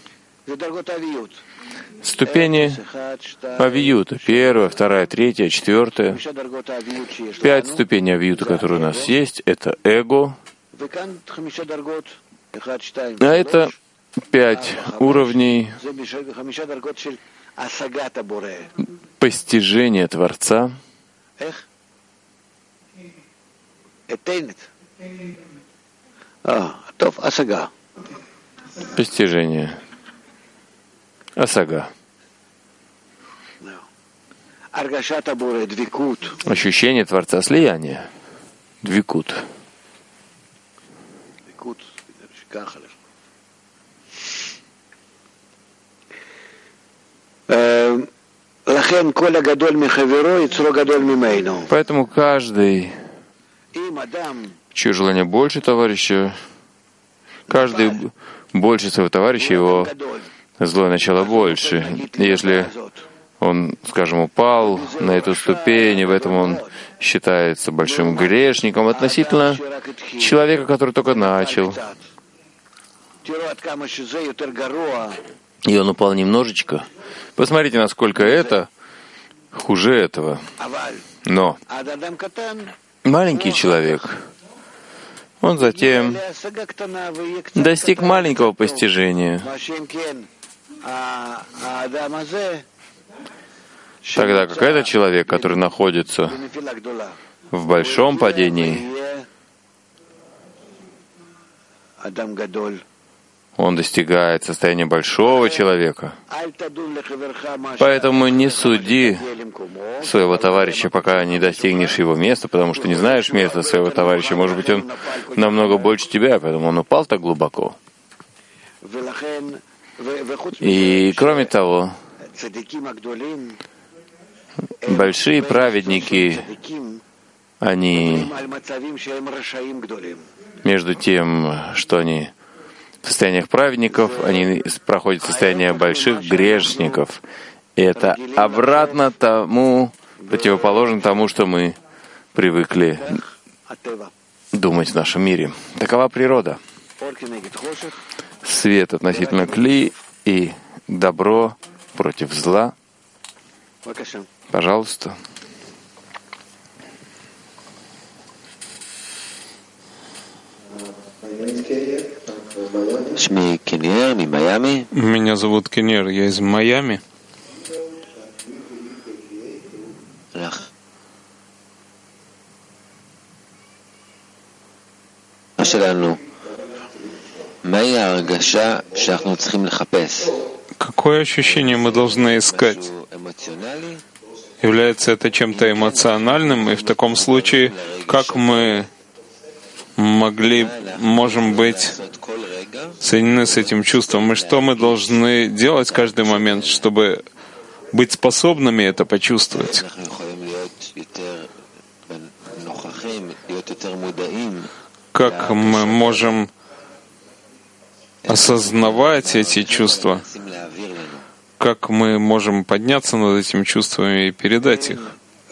Ступени авиюта. Первая, вторая, третья, четвертая. Пять ступеней авиюта, которые у нас есть, это эго. А это пять уровней постижения Творца. Постижение. Асага. Ощущение Творца слияния. Двикут. Поэтому каждый, чье желание больше товарища, каждый больше своего товарища, его злое начало больше. Если он, скажем, упал на эту ступень, и в этом он считается большим грешником относительно человека, который только начал. И он упал немножечко. Посмотрите, насколько это хуже этого. Но маленький человек, он затем достиг маленького постижения. Тогда как этот человек, который находится в большом падении, он достигает состояния большого человека. Поэтому не суди своего товарища, пока не достигнешь его места, потому что не знаешь места своего товарища. Может быть, он намного больше тебя, поэтому он упал так глубоко. И кроме того, большие праведники, они между тем, что они в состояниях праведников, они проходят состояние больших грешников. И это обратно тому, противоположно тому, что мы привыкли думать в нашем мире. Такова природа. Свет относительно кли и добро против зла. Пожалуйста. Меня зовут Кенер, я из Майами. Какое ощущение мы должны искать? Является это чем-то эмоциональным, и в таком случае, как мы могли, можем быть соединены с этим чувством, и что мы должны делать каждый момент, чтобы быть способными это почувствовать? как мы можем осознавать эти чувства, как мы можем подняться над этими чувствами и передать их.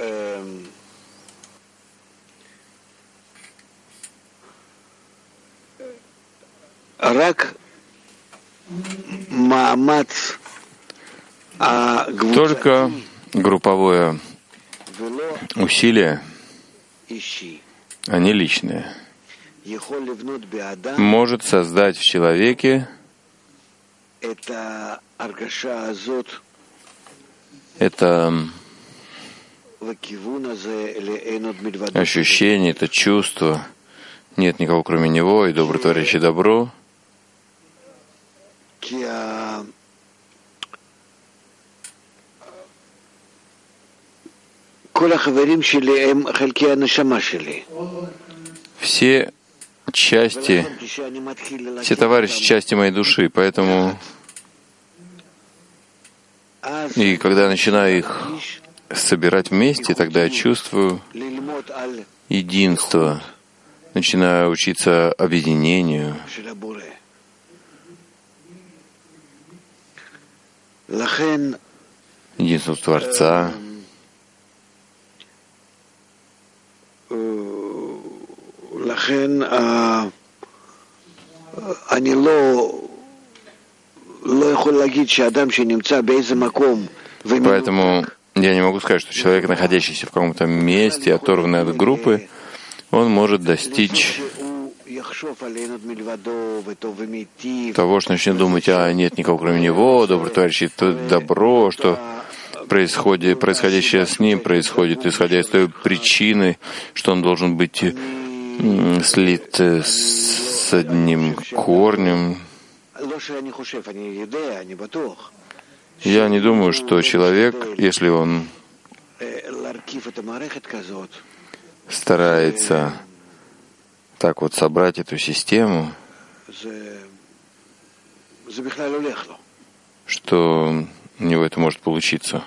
Только групповое усилие, а не личное, может создать в человеке это ощущение, это чувство, нет никого кроме него, и добрый творящий добро, все части, все товарищи части моей души, поэтому и когда я начинаю их собирать вместе, тогда я чувствую единство, начинаю учиться объединению. Единство Творца. Поэтому я не могу сказать, что человек, находящийся в каком-то месте, оторванный от группы, он может достичь того, что начнет думать, а нет никого кроме него, добрый товарищ, это добро, что происходит, происходящее с ним происходит, исходя из той причины, что он должен быть слит с одним корнем. Я не думаю, что человек, если он старается так вот собрать эту систему, что у него это может получиться.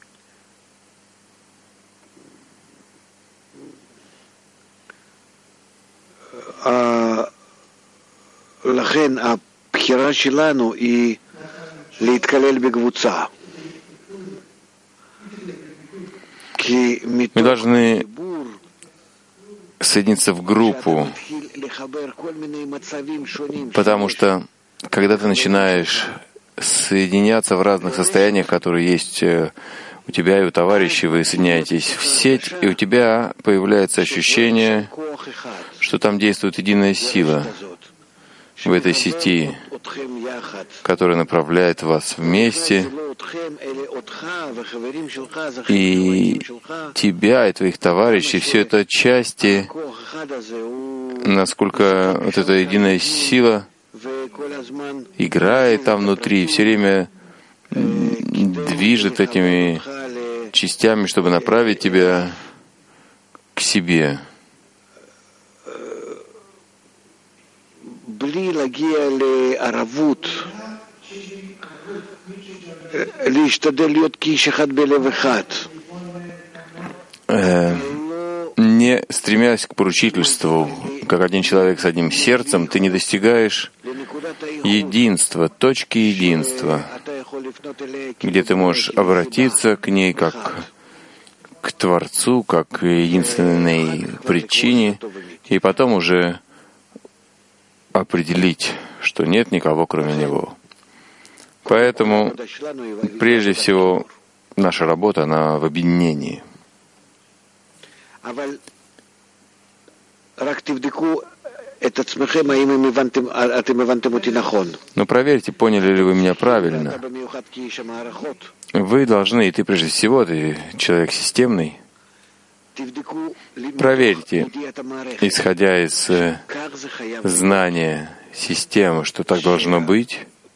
Мы должны соединиться в группу, потому что когда ты начинаешь соединяться в разных состояниях, которые есть у тебя и у товарищей, вы соединяетесь в сеть, и у тебя появляется ощущение, что там действует единая сила в этой сети, которая направляет вас вместе, и тебя, и твоих товарищей, все это части, насколько вот эта единая сила играет там внутри, все время движет этими частями, чтобы направить тебя к себе. Э, не стремясь к поручительству, как один человек с одним сердцем, ты не достигаешь единства, точки единства, где ты можешь обратиться к ней как к Творцу, как к единственной причине, и потом уже определить, что нет никого, кроме Него. Поэтому, прежде всего, наша работа, она в объединении. Но проверьте, поняли ли вы меня правильно. Вы должны, и ты прежде всего, ты человек системный, проверьте, исходя из знания системы, что так должно быть,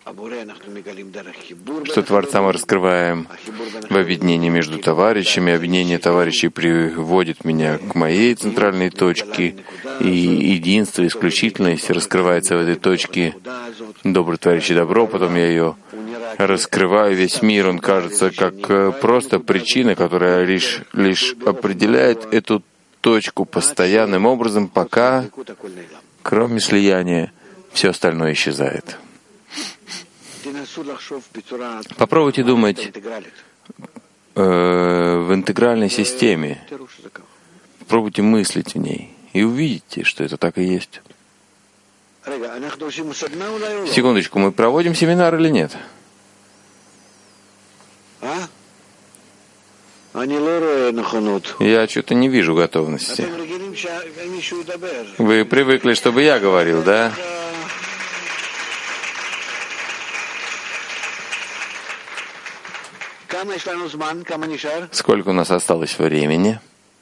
что Творца мы раскрываем в объединении между товарищами. Объединение товарищей приводит меня к моей центральной точке, и единство, исключительность раскрывается в этой точке. Добрый товарищ и добро, потом я ее раскрываю. Весь мир, он кажется как просто причина, которая лишь, лишь определяет эту точку постоянным образом, пока, кроме слияния, все остальное исчезает. Попробуйте думать э, в интегральной системе. Попробуйте мыслить в ней и увидите, что это так и есть. Секундочку, мы проводим семинар или нет? Я что-то не вижу готовности. Вы привыкли, чтобы я говорил, да? Сколько у нас осталось времени?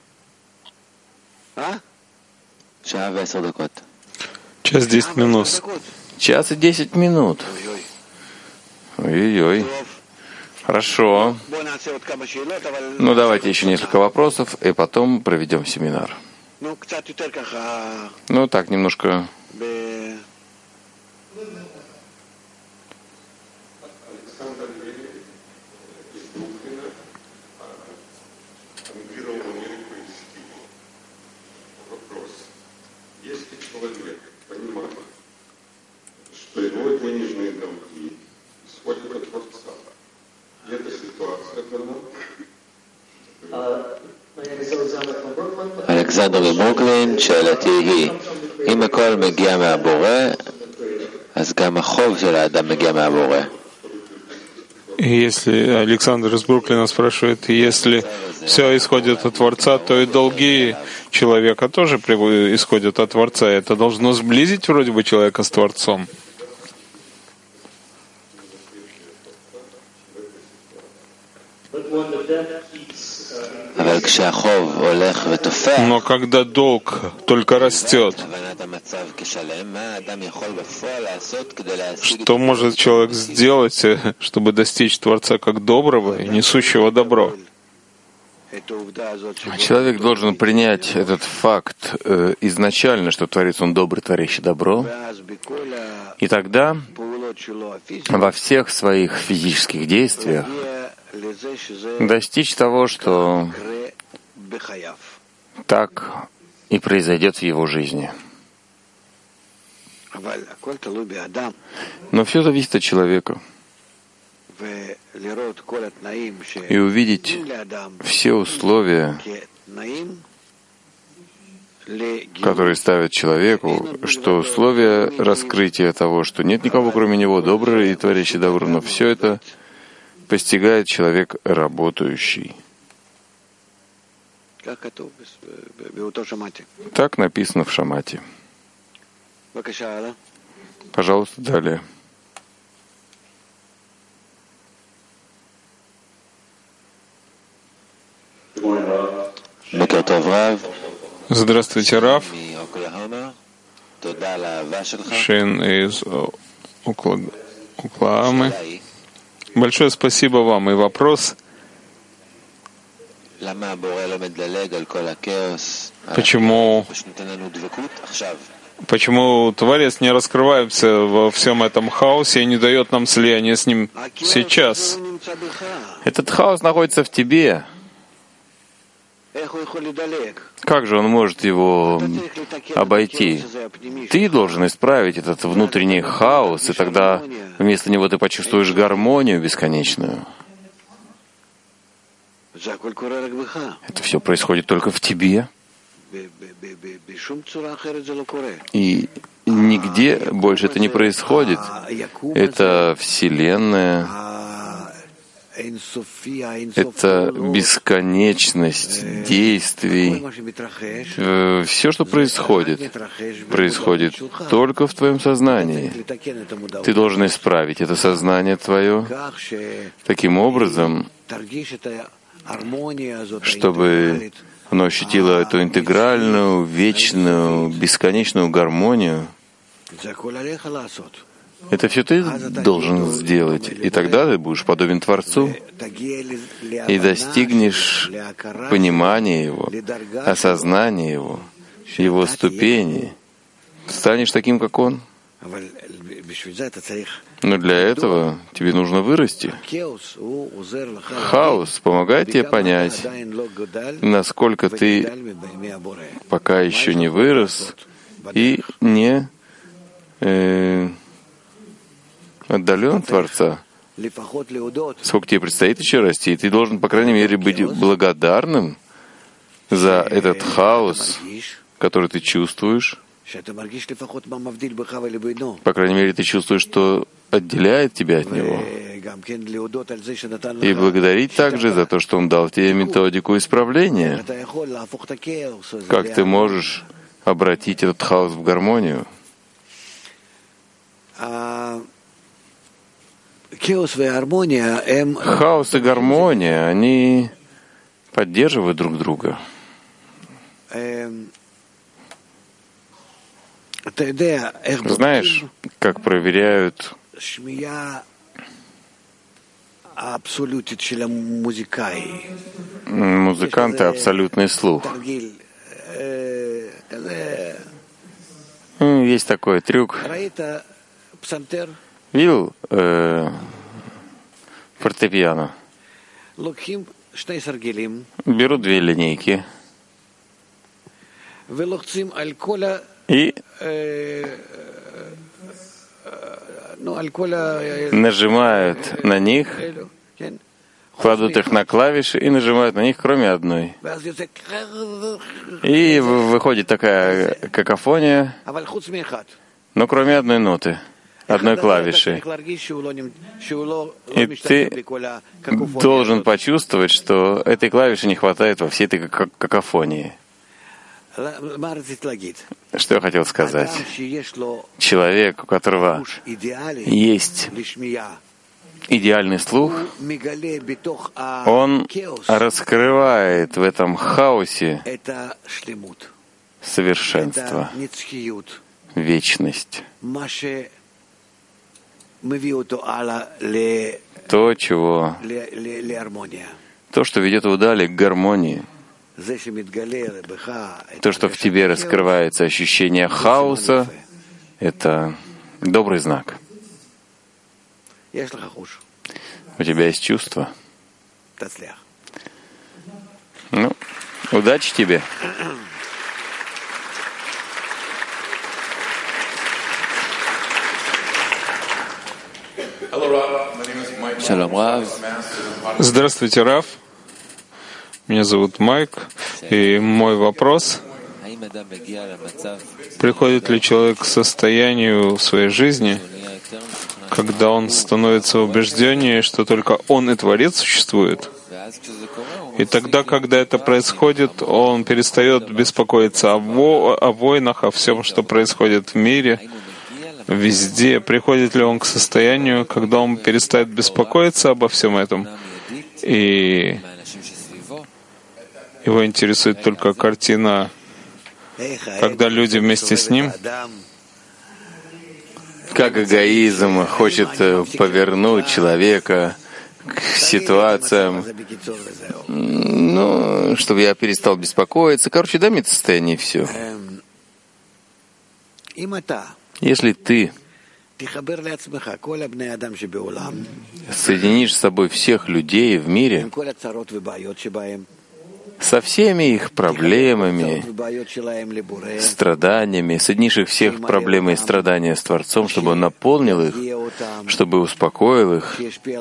Час десять минут. Час и десять минут. Ой-ой-ой. Хорошо. Ну, давайте еще несколько вопросов, и потом проведем семинар. Ну, так, немножко... что его денежные долги исходят от Творца. Эта ситуация дана. אלכסנדר מברוקלין, שאלתי היא, אם הכל מגיע מהבורא, אז גם החוב של האדם מגיע מהבורא. Если Александр из Бруклина спрашивает, если все исходит от Творца, то и долги человека тоже исходят от Творца. Это должно сблизить вроде бы человека с Творцом. Но когда долг только растет, что может человек сделать, чтобы достичь Творца как доброго и несущего добро? Человек должен принять этот факт э, изначально, что Творец Он добрый, творящий добро, и тогда во всех своих физических действиях достичь того, что так и произойдет в его жизни. Но все зависит от человека. И увидеть все условия, которые ставят человеку, что условия раскрытия того, что нет никого кроме него, добрый и творящий добро, но все это постигает человек работающий. Так написано в Шамате. Пожалуйста, далее. Здравствуйте, Рав. Шин из Оклахомы. Большое спасибо вам. И вопрос, почему, почему Творец не раскрывается во всем этом хаосе и не дает нам слияния с ним сейчас? Этот хаос находится в тебе. Как же он может его обойти? Ты должен исправить этот внутренний хаос, и тогда вместо него ты почувствуешь гармонию бесконечную. Это все происходит только в тебе. И нигде больше это не происходит. Это Вселенная. Это бесконечность действий. Все, что происходит, происходит только в твоем сознании. Ты должен исправить это сознание твое таким образом, чтобы оно ощутило эту интегральную, вечную, бесконечную гармонию. Это все ты должен сделать, и тогда ты будешь подобен Творцу и достигнешь понимания Его, осознания Его, Его ступени, станешь таким, как Он. Но для этого тебе нужно вырасти. Хаос помогает тебе понять, насколько ты пока еще не вырос и не э, отдален от Творца. Сколько тебе предстоит еще расти, и ты должен, по крайней мере, быть благодарным за этот хаос, который ты чувствуешь. По крайней мере, ты чувствуешь, что отделяет тебя от него. И благодарить также за то, что он дал тебе методику исправления. Как ты можешь обратить этот хаос в гармонию? Хаос и гармония, они поддерживают друг друга. Знаешь, как проверяют музыканты абсолютный слух? Есть такой трюк. Видел э, фортепиано? Берут две линейки и нажимают на них, кладут их на клавиши и нажимают на них, кроме одной. И выходит такая какофония, но кроме одной ноты, одной клавиши. И ты должен почувствовать, что этой клавиши не хватает во всей этой какофонии. Что я хотел сказать? Человек, у которого есть идеальный слух, он раскрывает в этом хаосе совершенство, вечность. То, чего, то, что ведет его далее к гармонии. То, что в тебе раскрывается ощущение хаоса, это добрый знак. У тебя есть чувство. Ну, удачи тебе. Здравствуйте, Рав. Меня зовут Майк, и мой вопрос: приходит ли человек к состоянию в своей жизни, когда он становится в убеждении, что только он и Творец существует, и тогда, когда это происходит, он перестает беспокоиться о, во- о войнах, о всем, что происходит в мире, везде? Приходит ли он к состоянию, когда он перестает беспокоиться обо всем этом, и его интересует только картина, когда люди вместе с ним? Как эгоизм хочет повернуть человека к ситуациям, ну, чтобы я перестал беспокоиться. Короче, дай мне это состояние, и все. Если ты соединишь с собой всех людей в мире, со всеми их проблемами, страданиями, соединишь их всех проблемы и страдания с Творцом, чтобы Он наполнил их, чтобы успокоил их,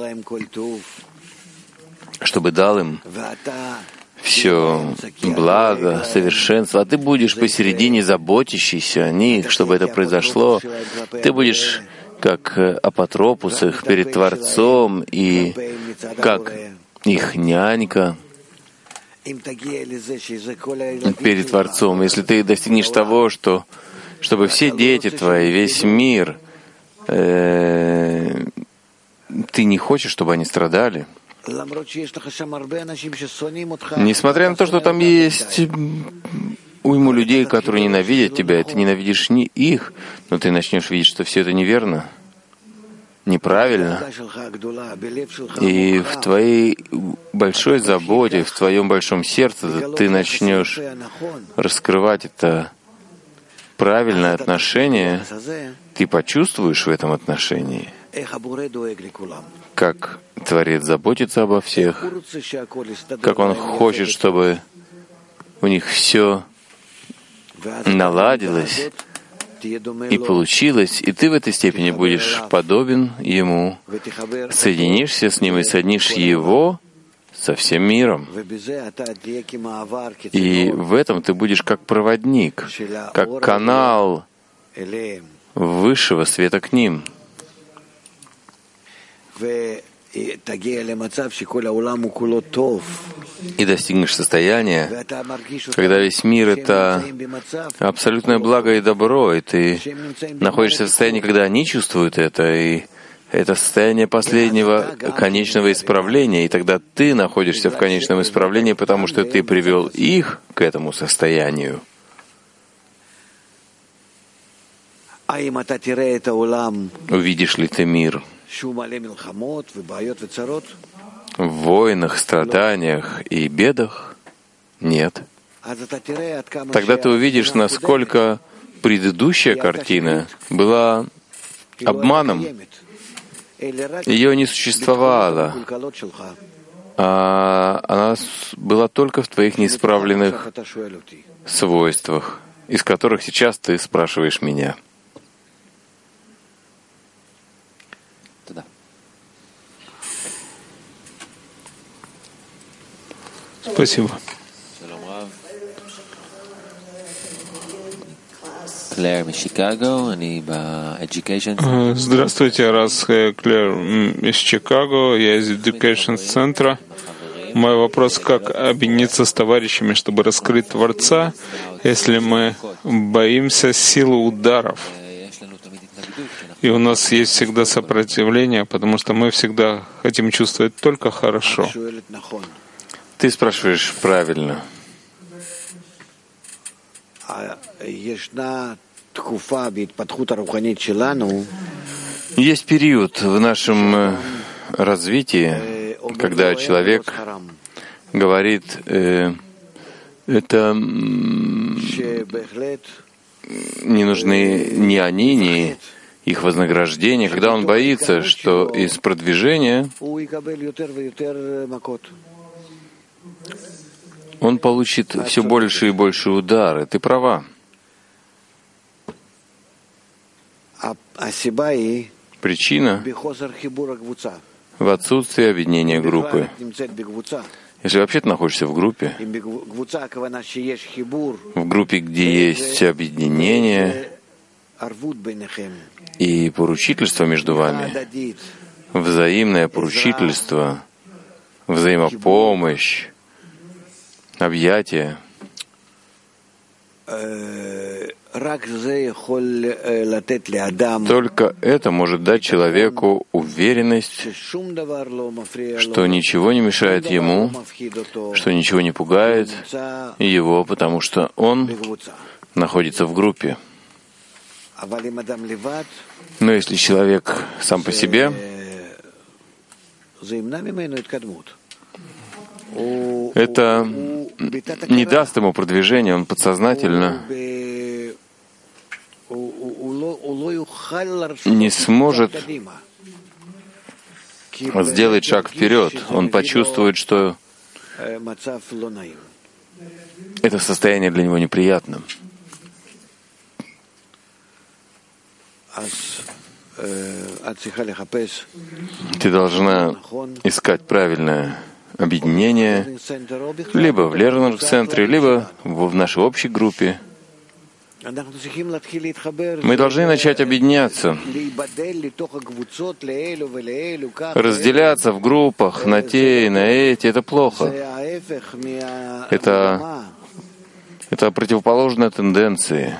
чтобы дал им все благо, совершенство, а ты будешь посередине заботящийся о них, чтобы это произошло. Ты будешь как апотропус их перед Творцом и как их нянька перед Творцом. Если ты достигнешь того, что чтобы все дети твои, весь мир, э, ты не хочешь, чтобы они страдали. Несмотря на то, что там есть уйму людей, которые ненавидят тебя, и ты ненавидишь не их, но ты начнешь видеть, что все это неверно, неправильно. И в твоей большой заботе, в твоем большом сердце ты начнешь раскрывать это правильное отношение ты почувствуешь в этом отношении, как Творец заботится обо всех, как Он хочет, чтобы у них все наладилось и получилось, и ты в этой степени будешь подобен Ему, соединишься с Ним и соединишь Его со всем миром. И в этом ты будешь как проводник, как канал высшего света к ним. И достигнешь состояния, когда весь мир — это абсолютное благо и добро, и ты находишься в состоянии, когда они чувствуют это, и это состояние последнего конечного исправления, и тогда ты находишься в конечном исправлении, потому что ты привел их к этому состоянию. Увидишь ли ты мир в войнах, страданиях и бедах? Нет. Тогда ты увидишь, насколько предыдущая картина была обманом. Ее не существовало, а она была только в твоих неисправленных свойствах, из которых сейчас ты спрашиваешь меня. Спасибо. Здравствуйте, Рас Клэр из Чикаго, я из Education центра. Мой вопрос: как объединиться с товарищами, чтобы раскрыть Творца, если мы боимся силы ударов? И у нас есть всегда сопротивление, потому что мы всегда хотим чувствовать только хорошо. Ты спрашиваешь правильно. Есть период в нашем развитии, когда человек говорит, э, это не нужны ни они, ни их вознаграждение, когда он боится, что из продвижения он получит все больше и больше удары. Ты права. Причина в отсутствии объединения группы. Если вообще ты находишься в группе, в группе, где есть объединение и поручительство между вами, взаимное поручительство, взаимопомощь, объятия, только это может дать человеку уверенность, что ничего не мешает ему, что ничего не пугает его, потому что он находится в группе. Но если человек сам по себе, это не даст ему продвижения, он подсознательно не сможет сделать шаг вперед. Он почувствует, что это состояние для него неприятно. Ты должна искать правильное объединение либо в Лернинг-центре, либо в нашей общей группе. Мы должны начать объединяться, разделяться в группах на те и на эти. Это плохо. Это, это противоположная тенденции.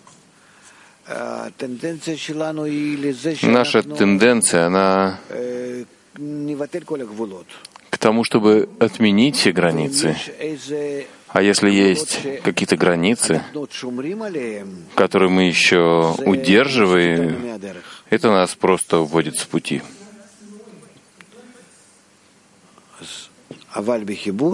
Наша тенденция, она к тому, чтобы отменить все границы. А если есть какие-то границы, которые мы еще удерживаем, это нас просто уводит с пути.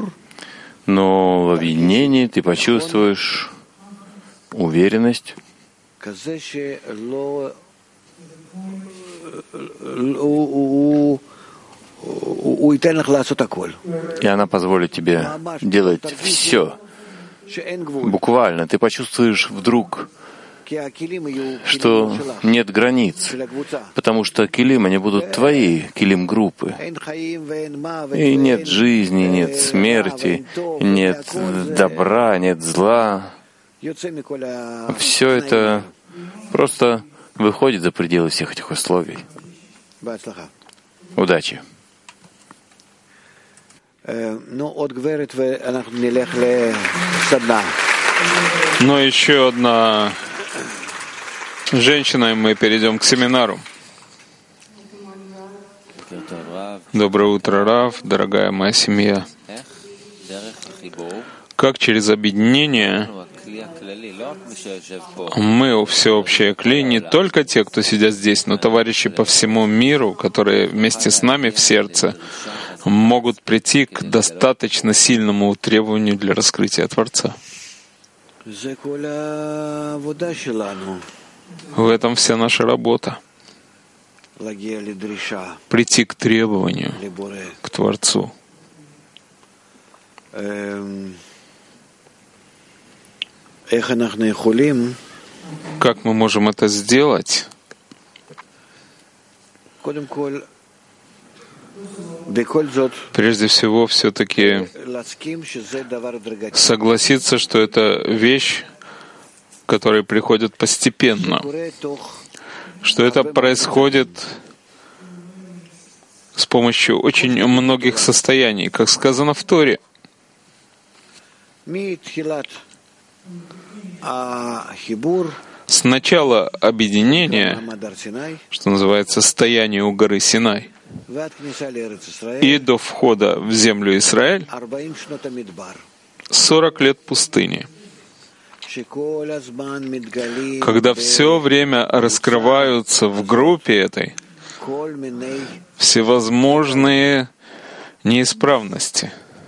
Но в объединении ты почувствуешь уверенность, И она позволит тебе делать все. Буквально. Ты почувствуешь вдруг, что нет границ, потому что килим, они будут твои, килим группы. И нет жизни, нет смерти, нет добра, нет зла. Все это просто выходит за пределы всех этих условий. Удачи. Но еще одна женщина, и мы перейдем к семинару. Доброе утро, Рав, дорогая моя семья. Как через объединение мы, всеобщее кли, не только те, кто сидят здесь, но товарищи по всему миру, которые вместе с нами в сердце, могут прийти к достаточно сильному требованию для раскрытия Творца. В этом вся наша работа. Прийти к требованию, к Творцу. Как мы можем это сделать? Прежде всего, все-таки согласиться, что это вещь, которая приходит постепенно, что это происходит с помощью очень многих состояний, как сказано в Торе. С начала объединения, что называется стояние у горы Синай, и до входа в землю Израиль сорок лет пустыни, когда все время раскрываются в группе этой всевозможные неисправности.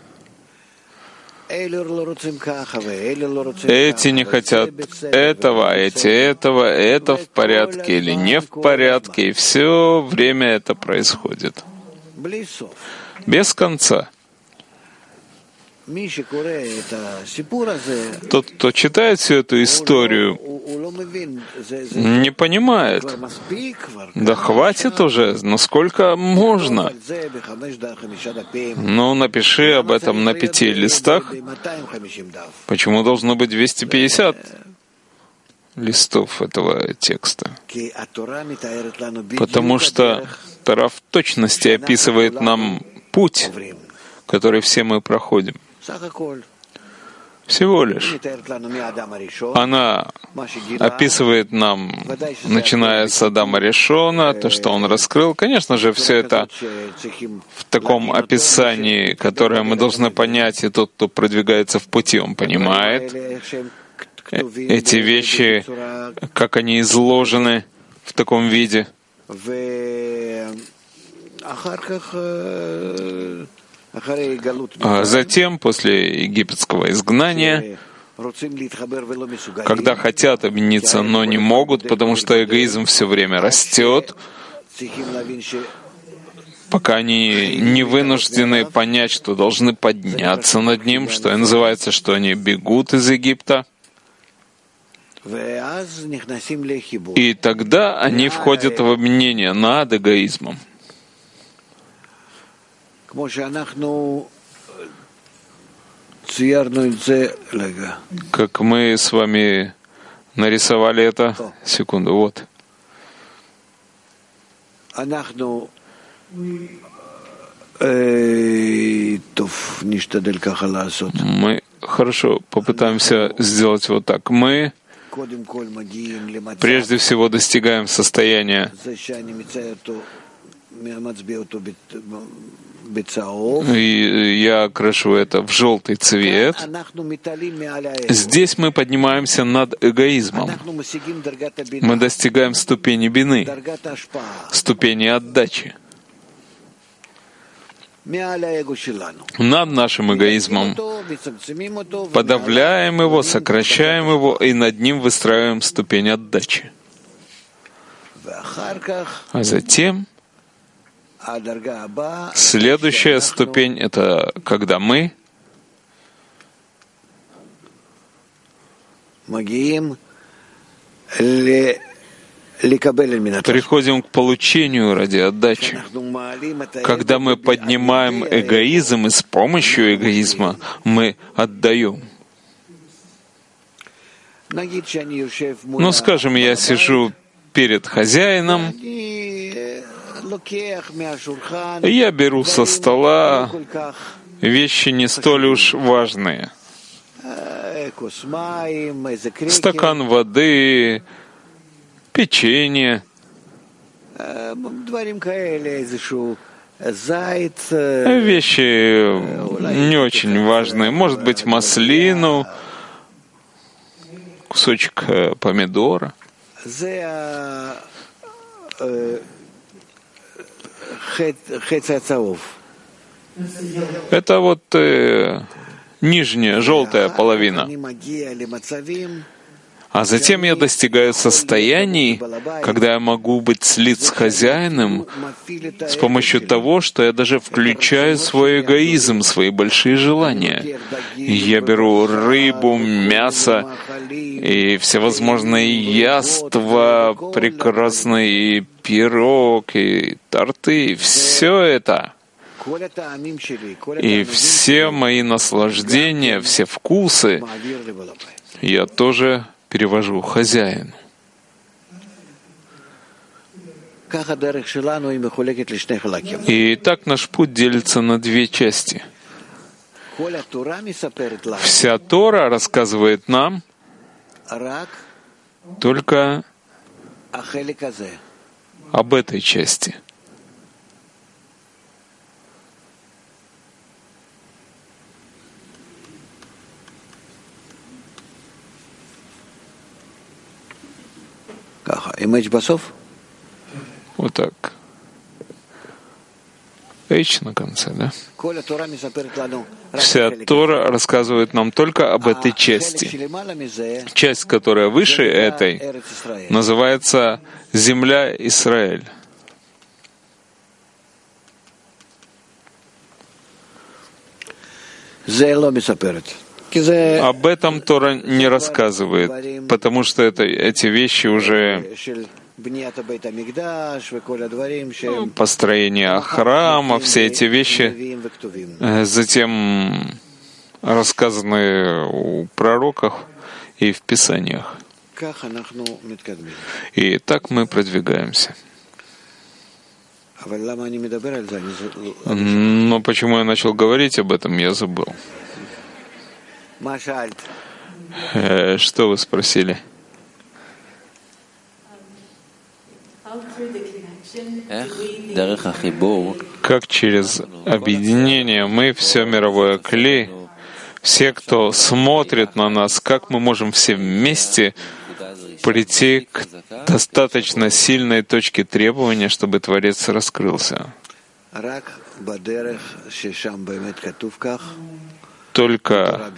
Эти не хотят этого, эти этого, это в порядке или не в порядке, и все время это происходит. Без конца. Тот, кто читает всю эту историю, не понимает. Да хватит уже, ну сколько можно? Ну, напиши об этом на пяти листах. Почему должно быть двести пятьдесят листов этого текста? Потому что Тора в точности описывает нам путь, который все мы проходим. Всего лишь. Она описывает нам, начиная с Адама Ришона, то, что он раскрыл. Конечно же, все это в таком описании, которое мы должны понять, и тот, кто продвигается в пути, он понимает эти вещи, как они изложены в таком виде. А затем, после египетского изгнания, когда хотят объединиться, но не могут, потому что эгоизм все время растет, пока они не вынуждены понять, что должны подняться над ним, что и называется, что они бегут из Египта. И тогда они входят в объединение над эгоизмом. Как мы с вами нарисовали это. Секунду, вот. Мы хорошо попытаемся сделать вот так. Мы прежде всего достигаем состояния, и я окрашу это в желтый цвет. Здесь мы поднимаемся над эгоизмом. Мы достигаем ступени бины, ступени отдачи. над нашим эгоизмом, подавляем его, сокращаем его и над ним выстраиваем ступень отдачи. А затем следующая ступень — это когда мы приходим к получению ради отдачи, когда мы поднимаем эгоизм, и с помощью эгоизма мы отдаем. Ну, скажем, я сижу перед хозяином, я беру со стола вещи не столь уж важные. Стакан воды, печенье, вещи не очень важные. Может быть, маслину, кусочек помидора. Это вот э, нижняя, желтая половина. А затем я достигаю состояний, когда я могу быть слит с хозяином с помощью того, что я даже включаю свой эгоизм, свои большие желания. Я беру рыбу, мясо и всевозможные яства, прекрасный пирог и торты, и все это. И все мои наслаждения, все вкусы я тоже перевожу хозяину. И так наш путь делится на две части. Вся Тора рассказывает нам только об этой части. Вот так. H на конце, да? Вся Тора рассказывает нам только об этой части. Часть, которая выше этой, называется земля Израиль. Об этом Тора не рассказывает, потому что это, эти вещи уже построение храма, все эти вещи затем рассказаны у пророков и в Писаниях. И так мы продвигаемся. Но почему я начал говорить об этом, я забыл. Что вы спросили? Как через объединение мы, все мировое кли, все, кто смотрит на нас, как мы можем все вместе прийти к достаточно сильной точке требования, чтобы Творец раскрылся? Только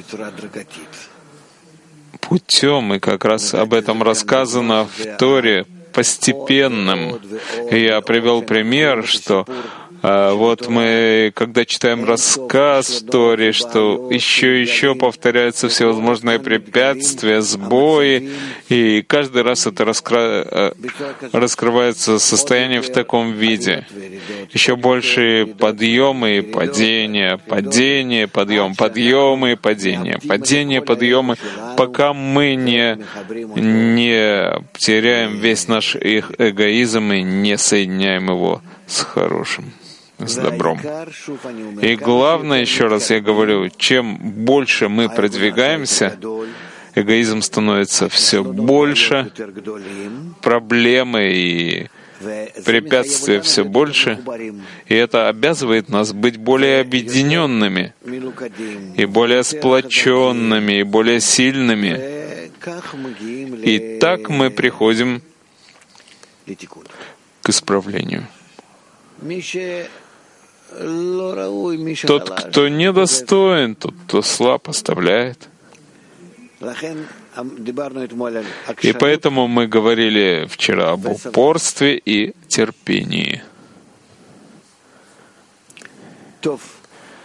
путем, и как раз об этом рассказано в Торе, постепенным. Я привел пример, что а, вот мы, когда читаем рассказ в Торе, что еще и еще повторяются всевозможные препятствия, сбои, и каждый раз это раскра... раскрывается состояние в таком виде. Еще больше подъемы и падения, падение, подъем, подъемы и падения, падение, подъемы, пока мы не, не теряем весь наш их эгоизм и не соединяем его с хорошим, с добром. И главное, еще раз я говорю, чем больше мы продвигаемся, эгоизм становится все больше, проблемы и препятствия все больше, и это обязывает нас быть более объединенными, и более сплоченными, и более сильными. И так мы приходим к исправлению. Тот, кто недостоин, тот, кто слаб, оставляет. И поэтому мы говорили вчера об упорстве и терпении.